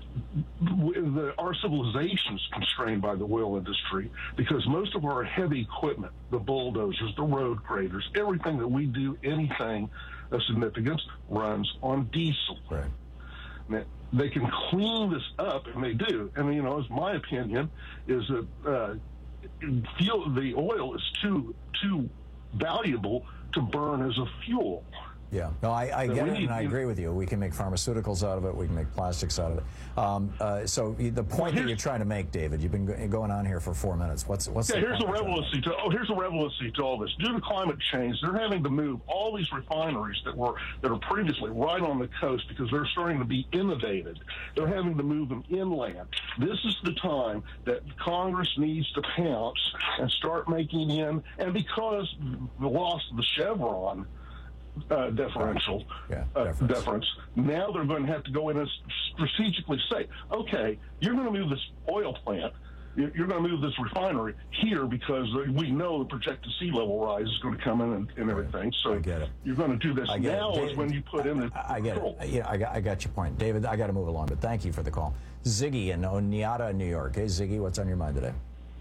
Speaker 6: The, our civilization is constrained by the oil industry because most of our heavy equipment, the bulldozers, the road graders, everything that we do, anything of significance, runs on diesel.
Speaker 18: Right.
Speaker 6: Now, they can clean this up, and they do. And, you know, as my opinion is that uh, fuel, the oil is too too valuable to burn as a fuel.
Speaker 18: Yeah, no, I, I
Speaker 6: So
Speaker 18: get
Speaker 6: we
Speaker 18: it,
Speaker 6: need-
Speaker 18: and I agree with you. We can make pharmaceuticals out of it. We can make plastics out of it. Um, uh, so the point that you're trying to make, David, you've been go- going on here for four minutes. What's what's
Speaker 6: Yeah,
Speaker 18: the
Speaker 6: here's the
Speaker 18: point?
Speaker 6: relevancy to oh, here's the relevancy to all this. Due to climate change, they're having to move all these refineries that were that are previously right on the coast because they're starting to be inundated. They're having to move them inland. This is the time that Congress needs to pounce and start making in, and because the loss of the Chevron Uh, deferential
Speaker 18: yeah,
Speaker 6: uh,
Speaker 18: deference.
Speaker 6: deference. Now they're going to have to go in and strategically say, okay, you're going to move this oil plant, you're, you're going to move this refinery here because we know the projected sea level rise is going to come in and, and everything. So
Speaker 18: I get it.
Speaker 6: you're going to do this
Speaker 18: I get
Speaker 6: now
Speaker 18: it.
Speaker 6: is
Speaker 18: David,
Speaker 6: when you put in the
Speaker 18: I, I get
Speaker 6: control.
Speaker 18: it. Yeah, I got, I got your point. David, I got to move along, but thank you for the call. Ziggy in Oneida, New York. Hey, Ziggy, what's on your mind today?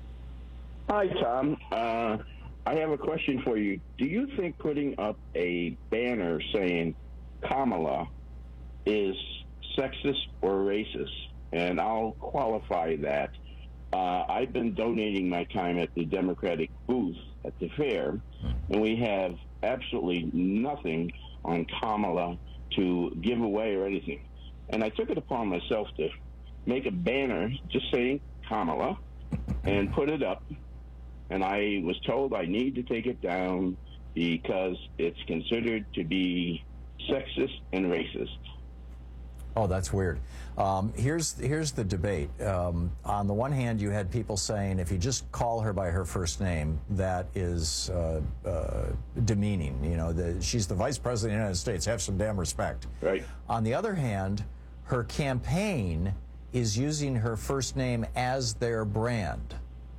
Speaker 16: Hi, Tom. Uh, I have a question for you. Do you think putting up a banner saying Kamala is sexist or racist? And I'll qualify that. Uh, I've been donating my time at the Democratic booth at the fair, and we have absolutely nothing on Kamala to give away or anything. And I took it upon myself to make a banner just saying Kamala and put it up. And I was told I need to take it down because it's considered to be sexist and racist.
Speaker 18: Oh, that's weird. Um, here's here's the debate. Um, on the one hand, you had people saying if you just call her by her first name, that is uh, uh, demeaning. You know, the, she's the vice president of the United States. Have some damn respect.
Speaker 16: Right.
Speaker 18: On the other hand, her campaign is using her first name as their brand.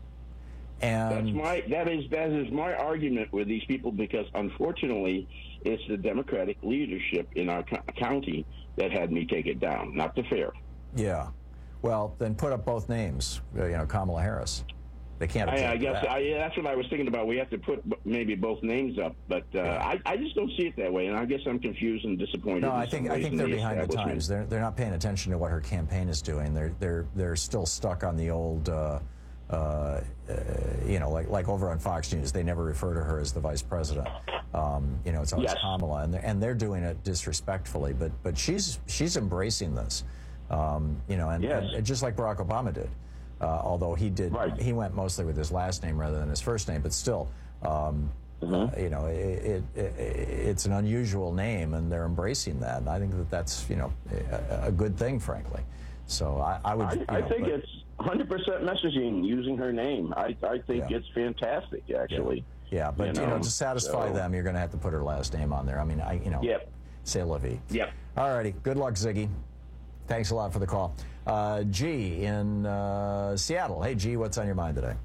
Speaker 18: And
Speaker 16: That's my that is that is my argument with these people because unfortunately it's the Democratic leadership in our co- county that had me take it down, not the fair.
Speaker 18: yeah, well then put up both names. uh, You know, Kamala Harris. They can't.
Speaker 16: I, I
Speaker 18: object to
Speaker 16: guess
Speaker 18: that.
Speaker 16: I, that's what I was thinking about. We have to put b- maybe both names up, but uh, I, I just don't see it that way, and I guess I'm confused and disappointed.
Speaker 18: No,
Speaker 16: in
Speaker 18: I
Speaker 16: some
Speaker 18: think I
Speaker 16: ways
Speaker 18: think
Speaker 16: in
Speaker 18: they're
Speaker 16: the
Speaker 18: behind the
Speaker 16: establishment.
Speaker 18: times. They're they're not paying attention to what her campaign is doing. They're they're they're still stuck on the old. Uh, uh, uh, you know, like like over on Fox News, they never refer to her as the vice president. Um, you know, it's always
Speaker 16: Yes.
Speaker 18: Kamala, and they're, and they're doing it disrespectfully. But but she's she's embracing this. Um, you know, and,
Speaker 16: Yes.
Speaker 18: and just like Barack Obama did. Uh, although he did,
Speaker 16: Right.
Speaker 18: he went mostly with his last name rather than his first name, but still, um, Uh, you know, it, it, it, it's an unusual name, and they're embracing that. And I think that that's, you know, a, a good thing, frankly. So I, I would.
Speaker 16: I,
Speaker 18: you
Speaker 16: I
Speaker 18: know,
Speaker 16: think
Speaker 18: but,
Speaker 16: it's one hundred percent messaging using her name. I, I think
Speaker 18: Yeah.
Speaker 16: it's fantastic, actually.
Speaker 18: Yeah, but, you know, you know to satisfy
Speaker 16: so.
Speaker 18: them, you're going to have to put her last name on there. I mean, I, you know,
Speaker 16: Yep.
Speaker 18: c'est la vie.
Speaker 16: Yep.
Speaker 18: All righty. Good luck, Ziggy. Thanks a lot for the call. Uh, G in uh, Seattle. Hey, G, what's on your mind today?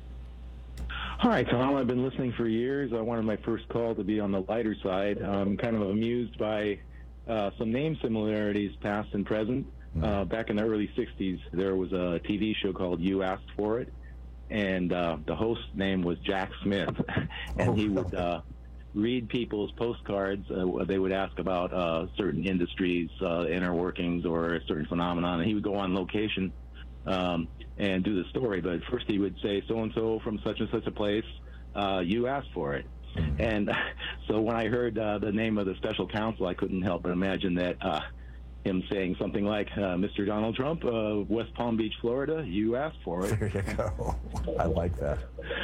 Speaker 17: Hi, Tom. I've been listening for years. I wanted my first call to be on the lighter side. I'm kind of amused by uh, some name similarities, past and present. Uh, back in the early sixties, there was a T V show called You Asked For It, and uh, the host name was Jack Smith, and
Speaker 18: Oh,
Speaker 17: he would uh, read people's postcards. Uh, they would ask about uh, certain industries, uh, inner workings, or a certain phenomenon, and he would go on location um, and do the story. But first he would say, so-and-so from such and such a place, uh, you asked for it. And so when I heard uh, the name of the special counsel, I couldn't help but imagine that uh, him saying something like, uh, Mister Donald Trump, uh, West Palm Beach, Florida, you asked for it.
Speaker 18: There you go. I like that.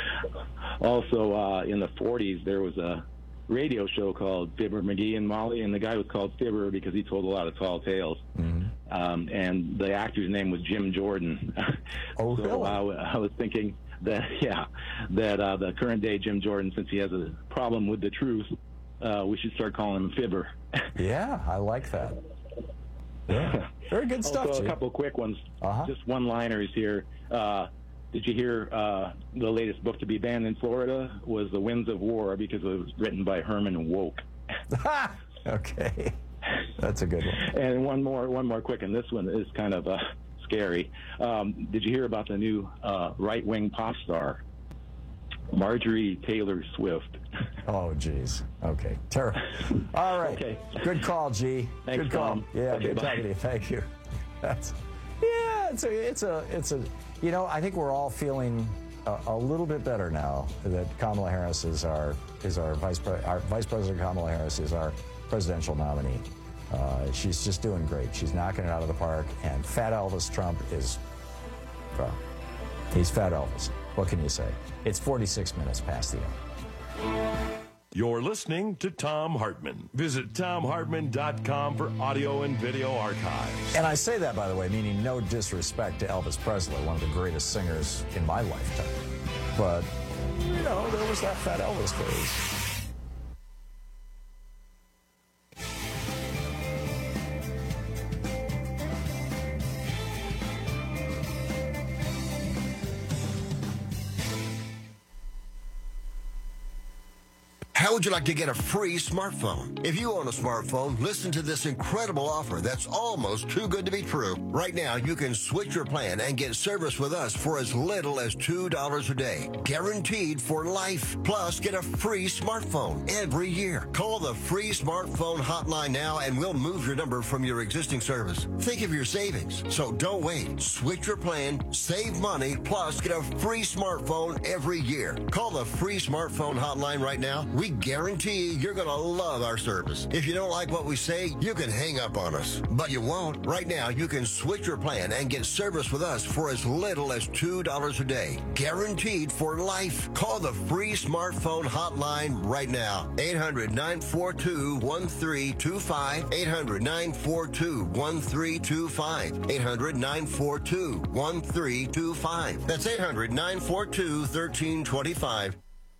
Speaker 17: Also, uh, in the forties, there was a radio show called Fibber, McGee, and Molly, and the guy was called Fibber because he told a lot of tall tales.
Speaker 18: Mm-hmm.
Speaker 17: Um, and the actor's name was Jim Jordan.
Speaker 18: Oh,
Speaker 17: so
Speaker 18: really?
Speaker 17: uh, I was thinking that, yeah, that uh, the current day Jim Jordan, since he has a problem with the truth, uh, we should start calling him Fibber.
Speaker 18: Yeah, I like that. Yeah, very good stuff.
Speaker 17: Also,
Speaker 18: G.
Speaker 17: a couple of quick ones.
Speaker 18: Uh-huh.
Speaker 17: Just one-liners here. Uh, did you hear uh, the latest book to be banned in Florida was The Winds of War because it was written by Herman Wouk.
Speaker 18: Okay, that's a good one.
Speaker 17: And one more, one more quick, and this one is kind of uh, scary. Um, did you hear about the new uh, right-wing pop star, Marjorie Taylor Swift?
Speaker 18: Oh, geez. Okay, terrible. All right.
Speaker 17: Okay.
Speaker 18: Good call, G.
Speaker 17: Thanks,
Speaker 18: good call.
Speaker 17: Tom.
Speaker 18: Yeah,
Speaker 17: Okay,
Speaker 18: good
Speaker 17: bye.
Speaker 18: talking to you. Thank you. That's yeah. It's a. It's a. It's a. You know, I think we're all feeling a, a little bit better now that Kamala Harris is our is our vice pre- our vice president. Kamala Harris is our presidential nominee. Uh, she's just doing great. She's knocking it out of the park. And Fat Elvis Trump is, well, he's Fat Elvis. What can you say? It's forty-six minutes past the hour.
Speaker 19: You're listening to Thom Hartmann. Visit Thom Hartmann dot com for audio and video archives.
Speaker 18: And I say that, by the way, meaning no disrespect to Elvis Presley, one of the greatest singers in my lifetime. But, you know, there was that Fat Elvis phase.
Speaker 20: How would you like to get a free smartphone? If you own a smartphone, listen to this incredible offer that's almost too good to be true. Right now, you can switch your plan and get service with us for as little as two dollars a day. Guaranteed for life. Plus, get a free smartphone every year. Call the free smartphone hotline now and we'll move your number from your existing service. Think of your savings. So don't wait. Switch your plan, save money, plus get a free smartphone every year. Call the free smartphone hotline right now. We guarantee you're going to love our service. If you don't like what we say, you can hang up on us. But you won't. Right now, you can switch your plan and get service with us for as little as two dollars a day. Guaranteed for life. Call the free smartphone hotline right now. eight hundred, nine four two, one three two five. eight hundred, nine four two, one three two five. eight hundred, nine four two, one three two five. That's eight hundred, nine four two, one three two five.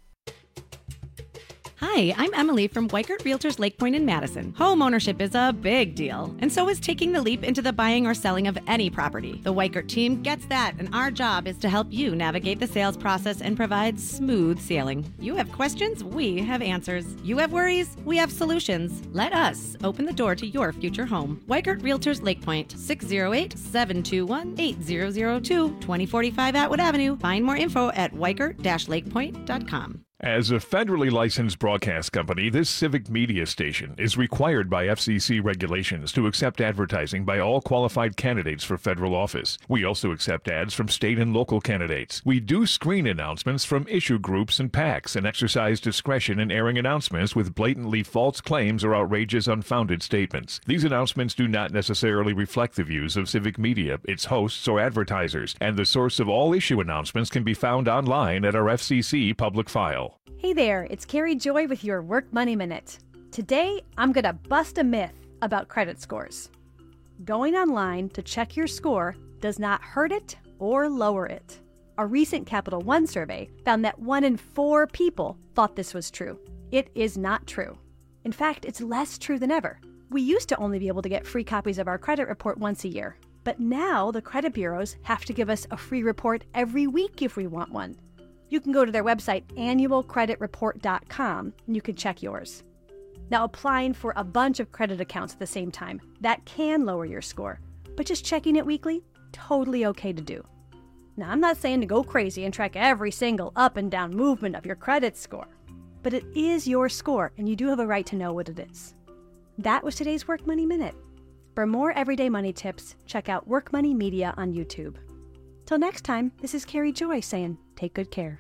Speaker 21: Hi, I'm Emily from Weikert Realtors Lake Point in Madison. Home ownership is a big deal, and so is taking the leap into the buying or selling of any property. The Weikert team gets that, and our job is to help you navigate the sales process and provide smooth sailing. You have questions, we have answers. You have worries, we have solutions. Let us open the door to your future home. Weikert Realtors Lake Point, six oh eight, seven two one, eight zero zero two, twenty forty-five Atwood Avenue. Find more info at weikert dash lakepoint dot com.
Speaker 22: As a federally licensed broadcast company, this civic media station is required by F C C regulations to accept advertising by all qualified candidates for federal office. We also accept ads from state and local candidates. We do screen announcements from issue groups and PACs and exercise discretion in airing announcements with blatantly false claims or outrageous, unfounded statements. These announcements do not necessarily reflect the views of civic media, its hosts, or advertisers, and the source of all issue announcements can be found online at our F C C public file. now.
Speaker 2: Hey there, it's Carrie Joy with your Work Money Minute. Today, I'm going to bust a myth about credit scores. Going online to check your score does not hurt it or lower it. A recent Capital One survey found that one in four people thought this was true. It is not true. In fact, it's less true than ever. We used to only be able to get free copies of our credit report once a year. But now the credit bureaus have to give us a free report every week if we want one. You can go to their website, annual credit report dot com, and you can check yours. Now, applying for a bunch of credit accounts at the same time, that can lower your score. But just checking it weekly, totally okay to do. Now, I'm not saying to go crazy and track every single up and down movement of your credit score. But it is your score, and you do have a right to know what it is. That was today's Work Money Minute. For more everyday money tips, check out Work Money Media on YouTube. Till next time, this is Carrie Joy saying, take good care.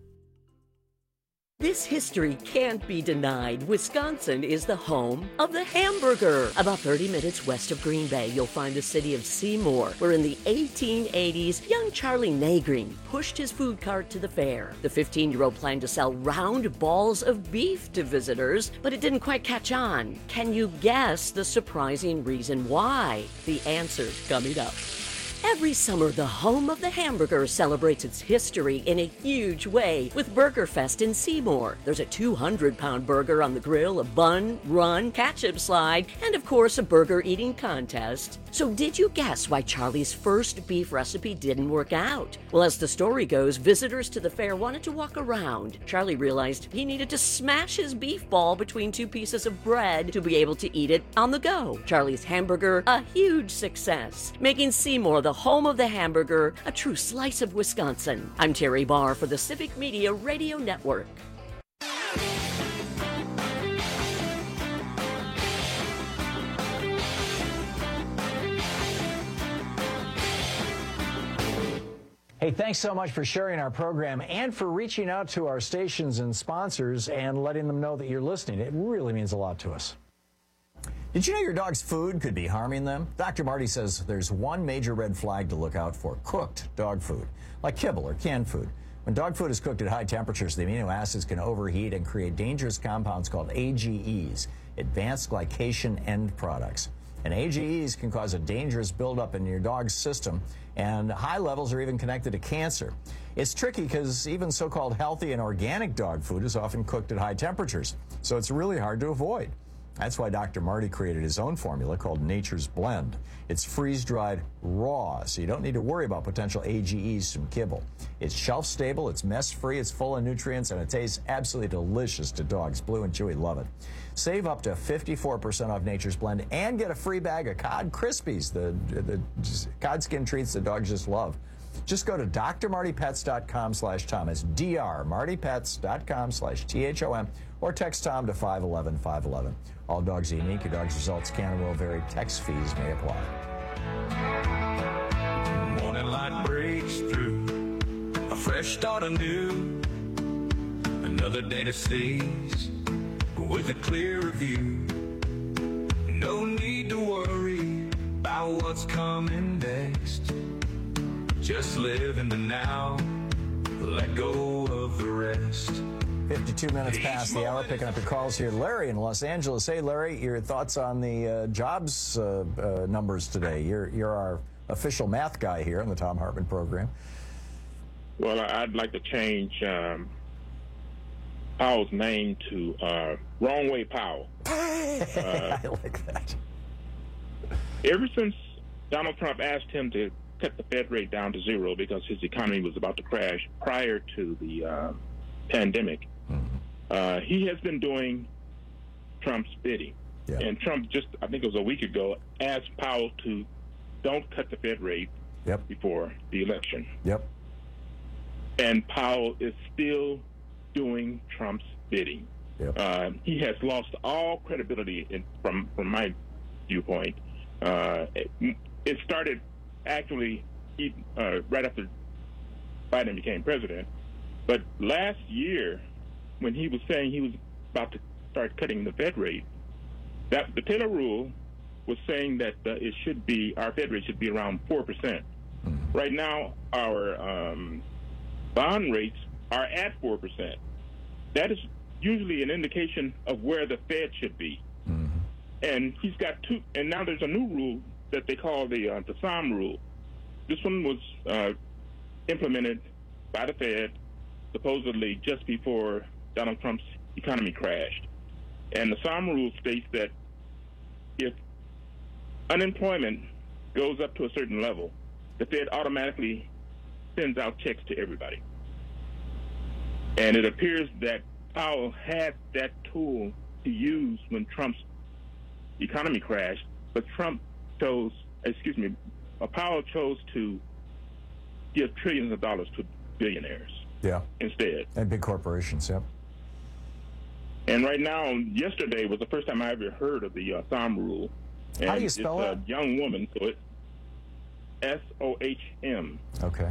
Speaker 3: This history can't be denied. Wisconsin is the home of the hamburger. About thirty minutes west of Green Bay, you'll find the city of Seymour, where in the eighteen eighties, young Charlie Nagreen pushed his food cart to the fair. The fifteen-year-old planned to sell round balls of beef to visitors, but it didn't quite catch on. Can you guess the surprising reason why? The answer's coming up. Every summer, the home of the hamburger celebrates its history in a huge way with Burger Fest in Seymour. There's a two hundred pound burger on the grill, a bun, run, ketchup slide, and of course a burger eating contest. So did you guess why Charlie's first beef recipe didn't work out? Well, as the story goes, visitors to the fair wanted to walk around. Charlie realized he needed to smash his beef ball between two pieces of bread to be able to eat it on the go. Charlie's hamburger, a huge success, making Seymour the home of the hamburger, a true slice of Wisconsin. I'm Terry Barr for the Civic Media Radio Network.
Speaker 18: Hey, thanks so much for sharing our program and for reaching out to our stations and sponsors and letting them know that you're listening. It really means a lot to us. Did you know your dog's food could be harming them? Doctor Marty says there's one major red flag to look out for: cooked dog food, like kibble or canned food. When dog food is cooked at high temperatures, the amino acids can overheat and create dangerous compounds called A G Es, advanced glycation end products. And A G Es can cause a dangerous buildup in your dog's system, and high levels are even connected to cancer. It's tricky because even so-called healthy and organic dog food is often cooked at high temperatures, so it's really hard to avoid. That's why Doctor Marty created his own formula called Nature's Blend. It's freeze-dried raw, so you don't need to worry about potential A G Es from kibble. It's shelf-stable, it's mess-free, it's full of nutrients, and it tastes absolutely delicious to dogs. Blue and Chewy love it. Save up to fifty-four percent off Nature's Blend and get a free bag of Cod Krispies, the, the cod skin treats the dogs just love. Just go to d r marty pets dot com slash Tom. It's D R marty pets dot com slash T H O M, or text Tom to five one one five one one. All dogs are unique. Your dog's results can and will vary. Text fees may apply.
Speaker 27: Morning light breaks through, a fresh start anew. Another day to seize with a clearer view. No need to worry about what's coming next. Just live in the now, let go of the rest.
Speaker 18: fifty-two minutes past the hour, picking up your calls here. Larry in Los Angeles. Hey, Larry, your thoughts on the uh, jobs uh, uh, numbers today? You're, you're our official math guy here in the Tom Hartman program.
Speaker 5: Well, I'd like to change um, Powell's name to uh, Wrong Way Powell. Uh,
Speaker 18: I like that.
Speaker 5: Ever since Donald Trump asked him to cut the Fed rate down to zero because his economy was about to crash prior to the uh, pandemic, mm-hmm. uh, he has been doing Trump's bidding. Yeah. And Trump just, I think it was a week ago, asked Powell to don't cut the Fed rate
Speaker 18: yep.
Speaker 5: before the election.
Speaker 18: Yep.
Speaker 5: And Powell is still doing Trump's bidding.
Speaker 18: Yep.
Speaker 5: Uh, he has lost all credibility in, from from my viewpoint. Uh, it, it started actually uh, right after Biden became president. But last year, when he was saying he was about to start cutting the Fed rate, that the Taylor rule was saying that uh, it should be, our Fed rate should be around four percent. Mm-hmm. Right now, our um, bond rates are at four percent. that is usually an indication of where the Fed should be.
Speaker 18: Mm-hmm.
Speaker 5: And he's got two, and now there's a new rule that they call the uh, the Sahm rule. This one was uh, implemented by the Fed supposedly just before Donald Trump's economy crashed. And the Sahm rule states that if unemployment goes up to a certain level, the Fed automatically sends out checks to everybody. And it appears that Powell had that tool to use when Trump's economy crashed, but Trump chose, excuse me, uh, Powell chose to give trillions of dollars to billionaires.
Speaker 18: Yeah.
Speaker 5: Instead.
Speaker 18: And big corporations, yep.
Speaker 5: And right now, yesterday was the first time I ever heard of the uh, Sahm rule. And
Speaker 18: how do you spell
Speaker 5: it's
Speaker 18: it?
Speaker 5: A young woman, so it's S O H M.
Speaker 18: Okay.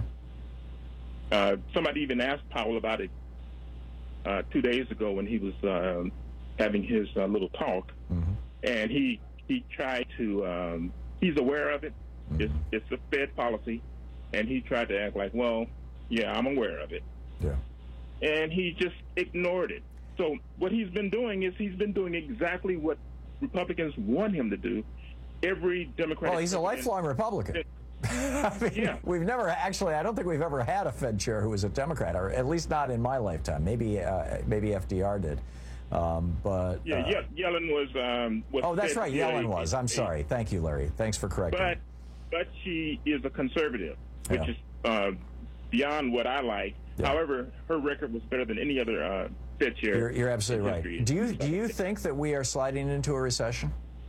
Speaker 5: Uh, somebody even asked Powell about it uh, two days ago when he was uh, having his uh, little talk,
Speaker 18: mm-hmm.
Speaker 5: and he he tried to. Um, he's aware of it.
Speaker 18: Mm-hmm.
Speaker 5: It's it's a Fed policy, and he tried to act like, well, yeah, I'm aware of it.
Speaker 18: Yeah.
Speaker 5: And he just ignored it. So what he's been doing is he's been doing exactly what Republicans want him to do. Every Democratic.
Speaker 18: Well, he's a lifelong Republican. I mean,
Speaker 5: yeah.
Speaker 18: We've never actually. I don't think we've ever had a Fed chair who was a Democrat, or at least not in my lifetime. Maybe, uh, maybe F D R did, um, but
Speaker 5: yeah,
Speaker 18: uh,
Speaker 5: Ye- Yellen was. Um, was
Speaker 18: oh, that's
Speaker 5: Fed,
Speaker 18: right.
Speaker 5: yeah,
Speaker 18: Yellen was. I'm sorry. Thank you, Larry. Thanks for correcting.
Speaker 5: But, but she is a conservative, which
Speaker 18: Yeah.
Speaker 5: is uh, beyond what I like.
Speaker 18: Yeah.
Speaker 5: However, her record was better than any other uh, Fed chair.
Speaker 18: You're, you're absolutely
Speaker 5: in
Speaker 18: right.
Speaker 5: history.
Speaker 18: Do you do you think that we are sliding into a recession?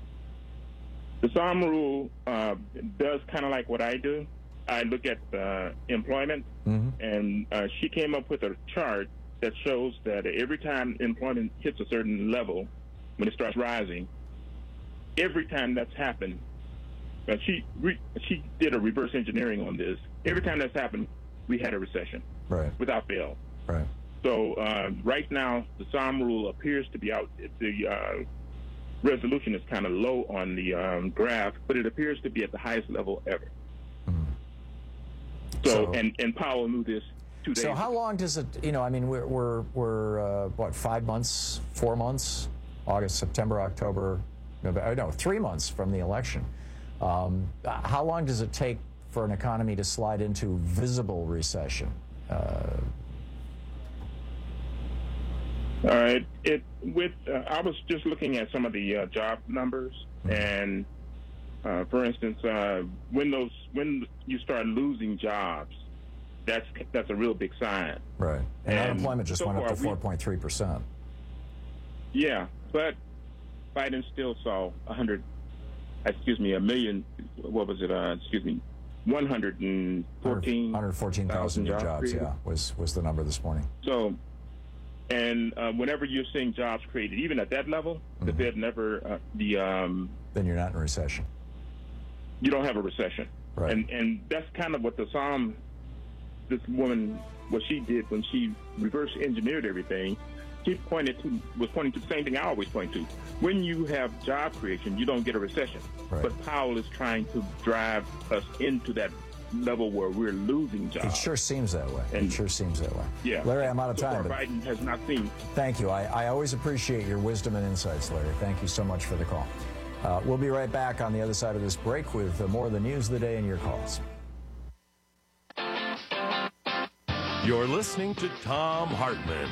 Speaker 5: The Sahm rule uh, does kind of like what I do. I look at uh, employment,
Speaker 18: mm-hmm.
Speaker 5: and uh, she came up with a chart that shows that every time employment hits a certain level, when it starts rising, every time that's happened, uh, she re- she did a reverse engineering on this. Every time that's happened, we had a recession,
Speaker 18: right?
Speaker 5: Without fail,
Speaker 18: right?
Speaker 5: So uh, right now, the Sahm rule appears to be out. The uh, resolution is kind of low on the um, graph, but it appears to be at the highest level ever.
Speaker 18: Mm-hmm.
Speaker 5: So,
Speaker 18: So-
Speaker 5: and, and Powell knew this two days
Speaker 18: So how
Speaker 5: ago.
Speaker 18: long does it? You know, I mean, we're we're, we're uh, what five months, four months, August, September, October, November, no, three months from the election. Um, how long does it take for an economy to slide into visible recession? Uh,
Speaker 5: All right. It with uh, I was just looking at some of the uh, job numbers, and uh, for instance, uh, when those when you start losing jobs, that's that's a real big sign.
Speaker 18: right. And,
Speaker 5: And
Speaker 18: unemployment just
Speaker 5: so
Speaker 18: went up to
Speaker 5: far we-
Speaker 18: four point three percent.
Speaker 5: Yeah, but Biden still saw a hundred, excuse me, a million. What was it? Uh, excuse me, one hundred and fourteen.
Speaker 18: one hundred fourteen thousand new jobs.
Speaker 5: created.
Speaker 18: Yeah, was was the number this morning.
Speaker 5: So, and uh, whenever you're seeing jobs created, even at that level, the Fed never uh, the um,
Speaker 18: Then you're not in a recession.
Speaker 5: you don't have a recession,
Speaker 18: Right.
Speaker 5: and and that's kind of what the Sahm, this woman, what she did when she reverse engineered everything. She pointed to was pointing to the same thing I always point to. When you have job creation, you don't get a recession.
Speaker 18: Right.
Speaker 5: But Powell is trying to drive us into that level where we're losing jobs.
Speaker 18: It sure seems that way.
Speaker 5: And-
Speaker 18: it sure seems that way.
Speaker 5: Yeah.
Speaker 18: Larry, I'm out of
Speaker 5: So
Speaker 18: time.
Speaker 5: far,
Speaker 18: but
Speaker 5: Biden has not seen.
Speaker 18: thank you. I, I always appreciate your wisdom and insights, Larry. Thank you so much for the call. Uh, we'll be right back on the other side of this break with uh, more of the news of the day and your calls.
Speaker 19: You're listening to Thom Hartmann.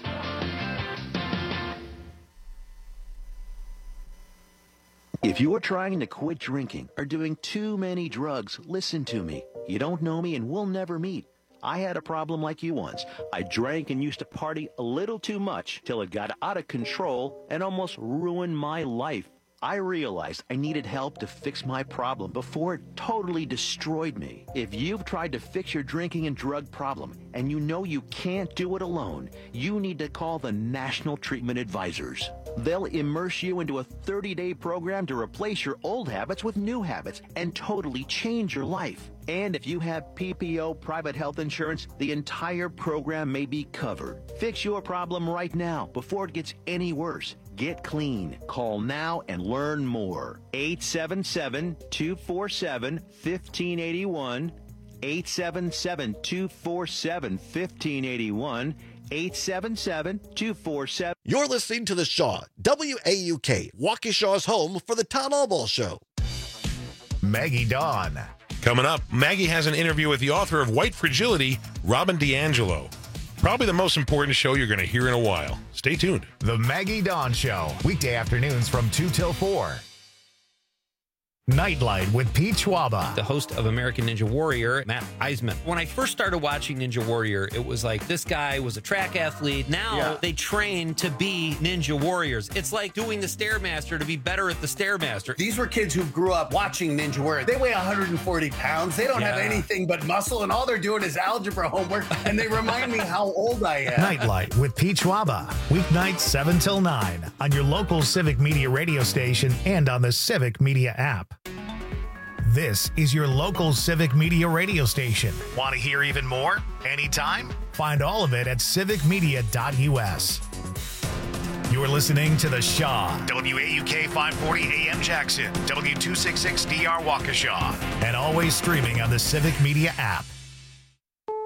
Speaker 7: If you're trying to quit drinking or doing too many drugs, listen to me. You don't know me and we'll never meet. I had a problem like you once. I drank and used to party a little too much till it got out of control and almost ruined my life. I realized I needed help to fix my problem before it totally destroyed me. If you've tried to fix your drinking and drug problem and you know you can't do it alone, you need to call the National Treatment Advisors. They'll immerse you into a thirty-day program to replace your old habits with new habits and totally change your life. And if you have P P O private health insurance, the entire program may be covered. Fix your problem right now before it gets any worse. Get clean. Call now and learn more. eight seven seven, two four seven, one five eight one. eight seven seven, two four seven, one five eight one.
Speaker 8: eight seven seven, two four seven.
Speaker 9: You're listening to The Shaw, W A U K, Waukesha's home for the Town Hall Ball Show.
Speaker 1: Maggie Dawn.
Speaker 29: Coming up, Maggie has an interview with the author of White Fragility, Robin DiAngelo. Probably the most important show you're going to hear in a while. Stay tuned.
Speaker 1: The Maggie Dawn Show, weekday afternoons from two till four. Nightlight with Pete Schwaba.
Speaker 10: The host of American Ninja Warrior, Matt Eisman. When I first started watching Ninja Warrior, it was like this guy was a track athlete. Now yeah. they train to be Ninja Warriors. It's like doing the Stairmaster to be better at the Stairmaster.
Speaker 12: These were kids who grew up watching Ninja Warrior. They weigh one hundred forty pounds. They don't yeah. have anything but muscle, and all they're doing is algebra homework, and they remind me how old I am.
Speaker 1: Nightlight with Pete Schwaba. Weeknights seven till nine on your local Civic Media radio station and on the Civic Media app. This is your local Civic Media radio station. Want to hear even more? Anytime? Find all of it at civic media dot U S. You're listening to The Shaw, W A U K five forty A M Jackson, W two sixty-six D R Waukesha, and always streaming on the Civic Media app.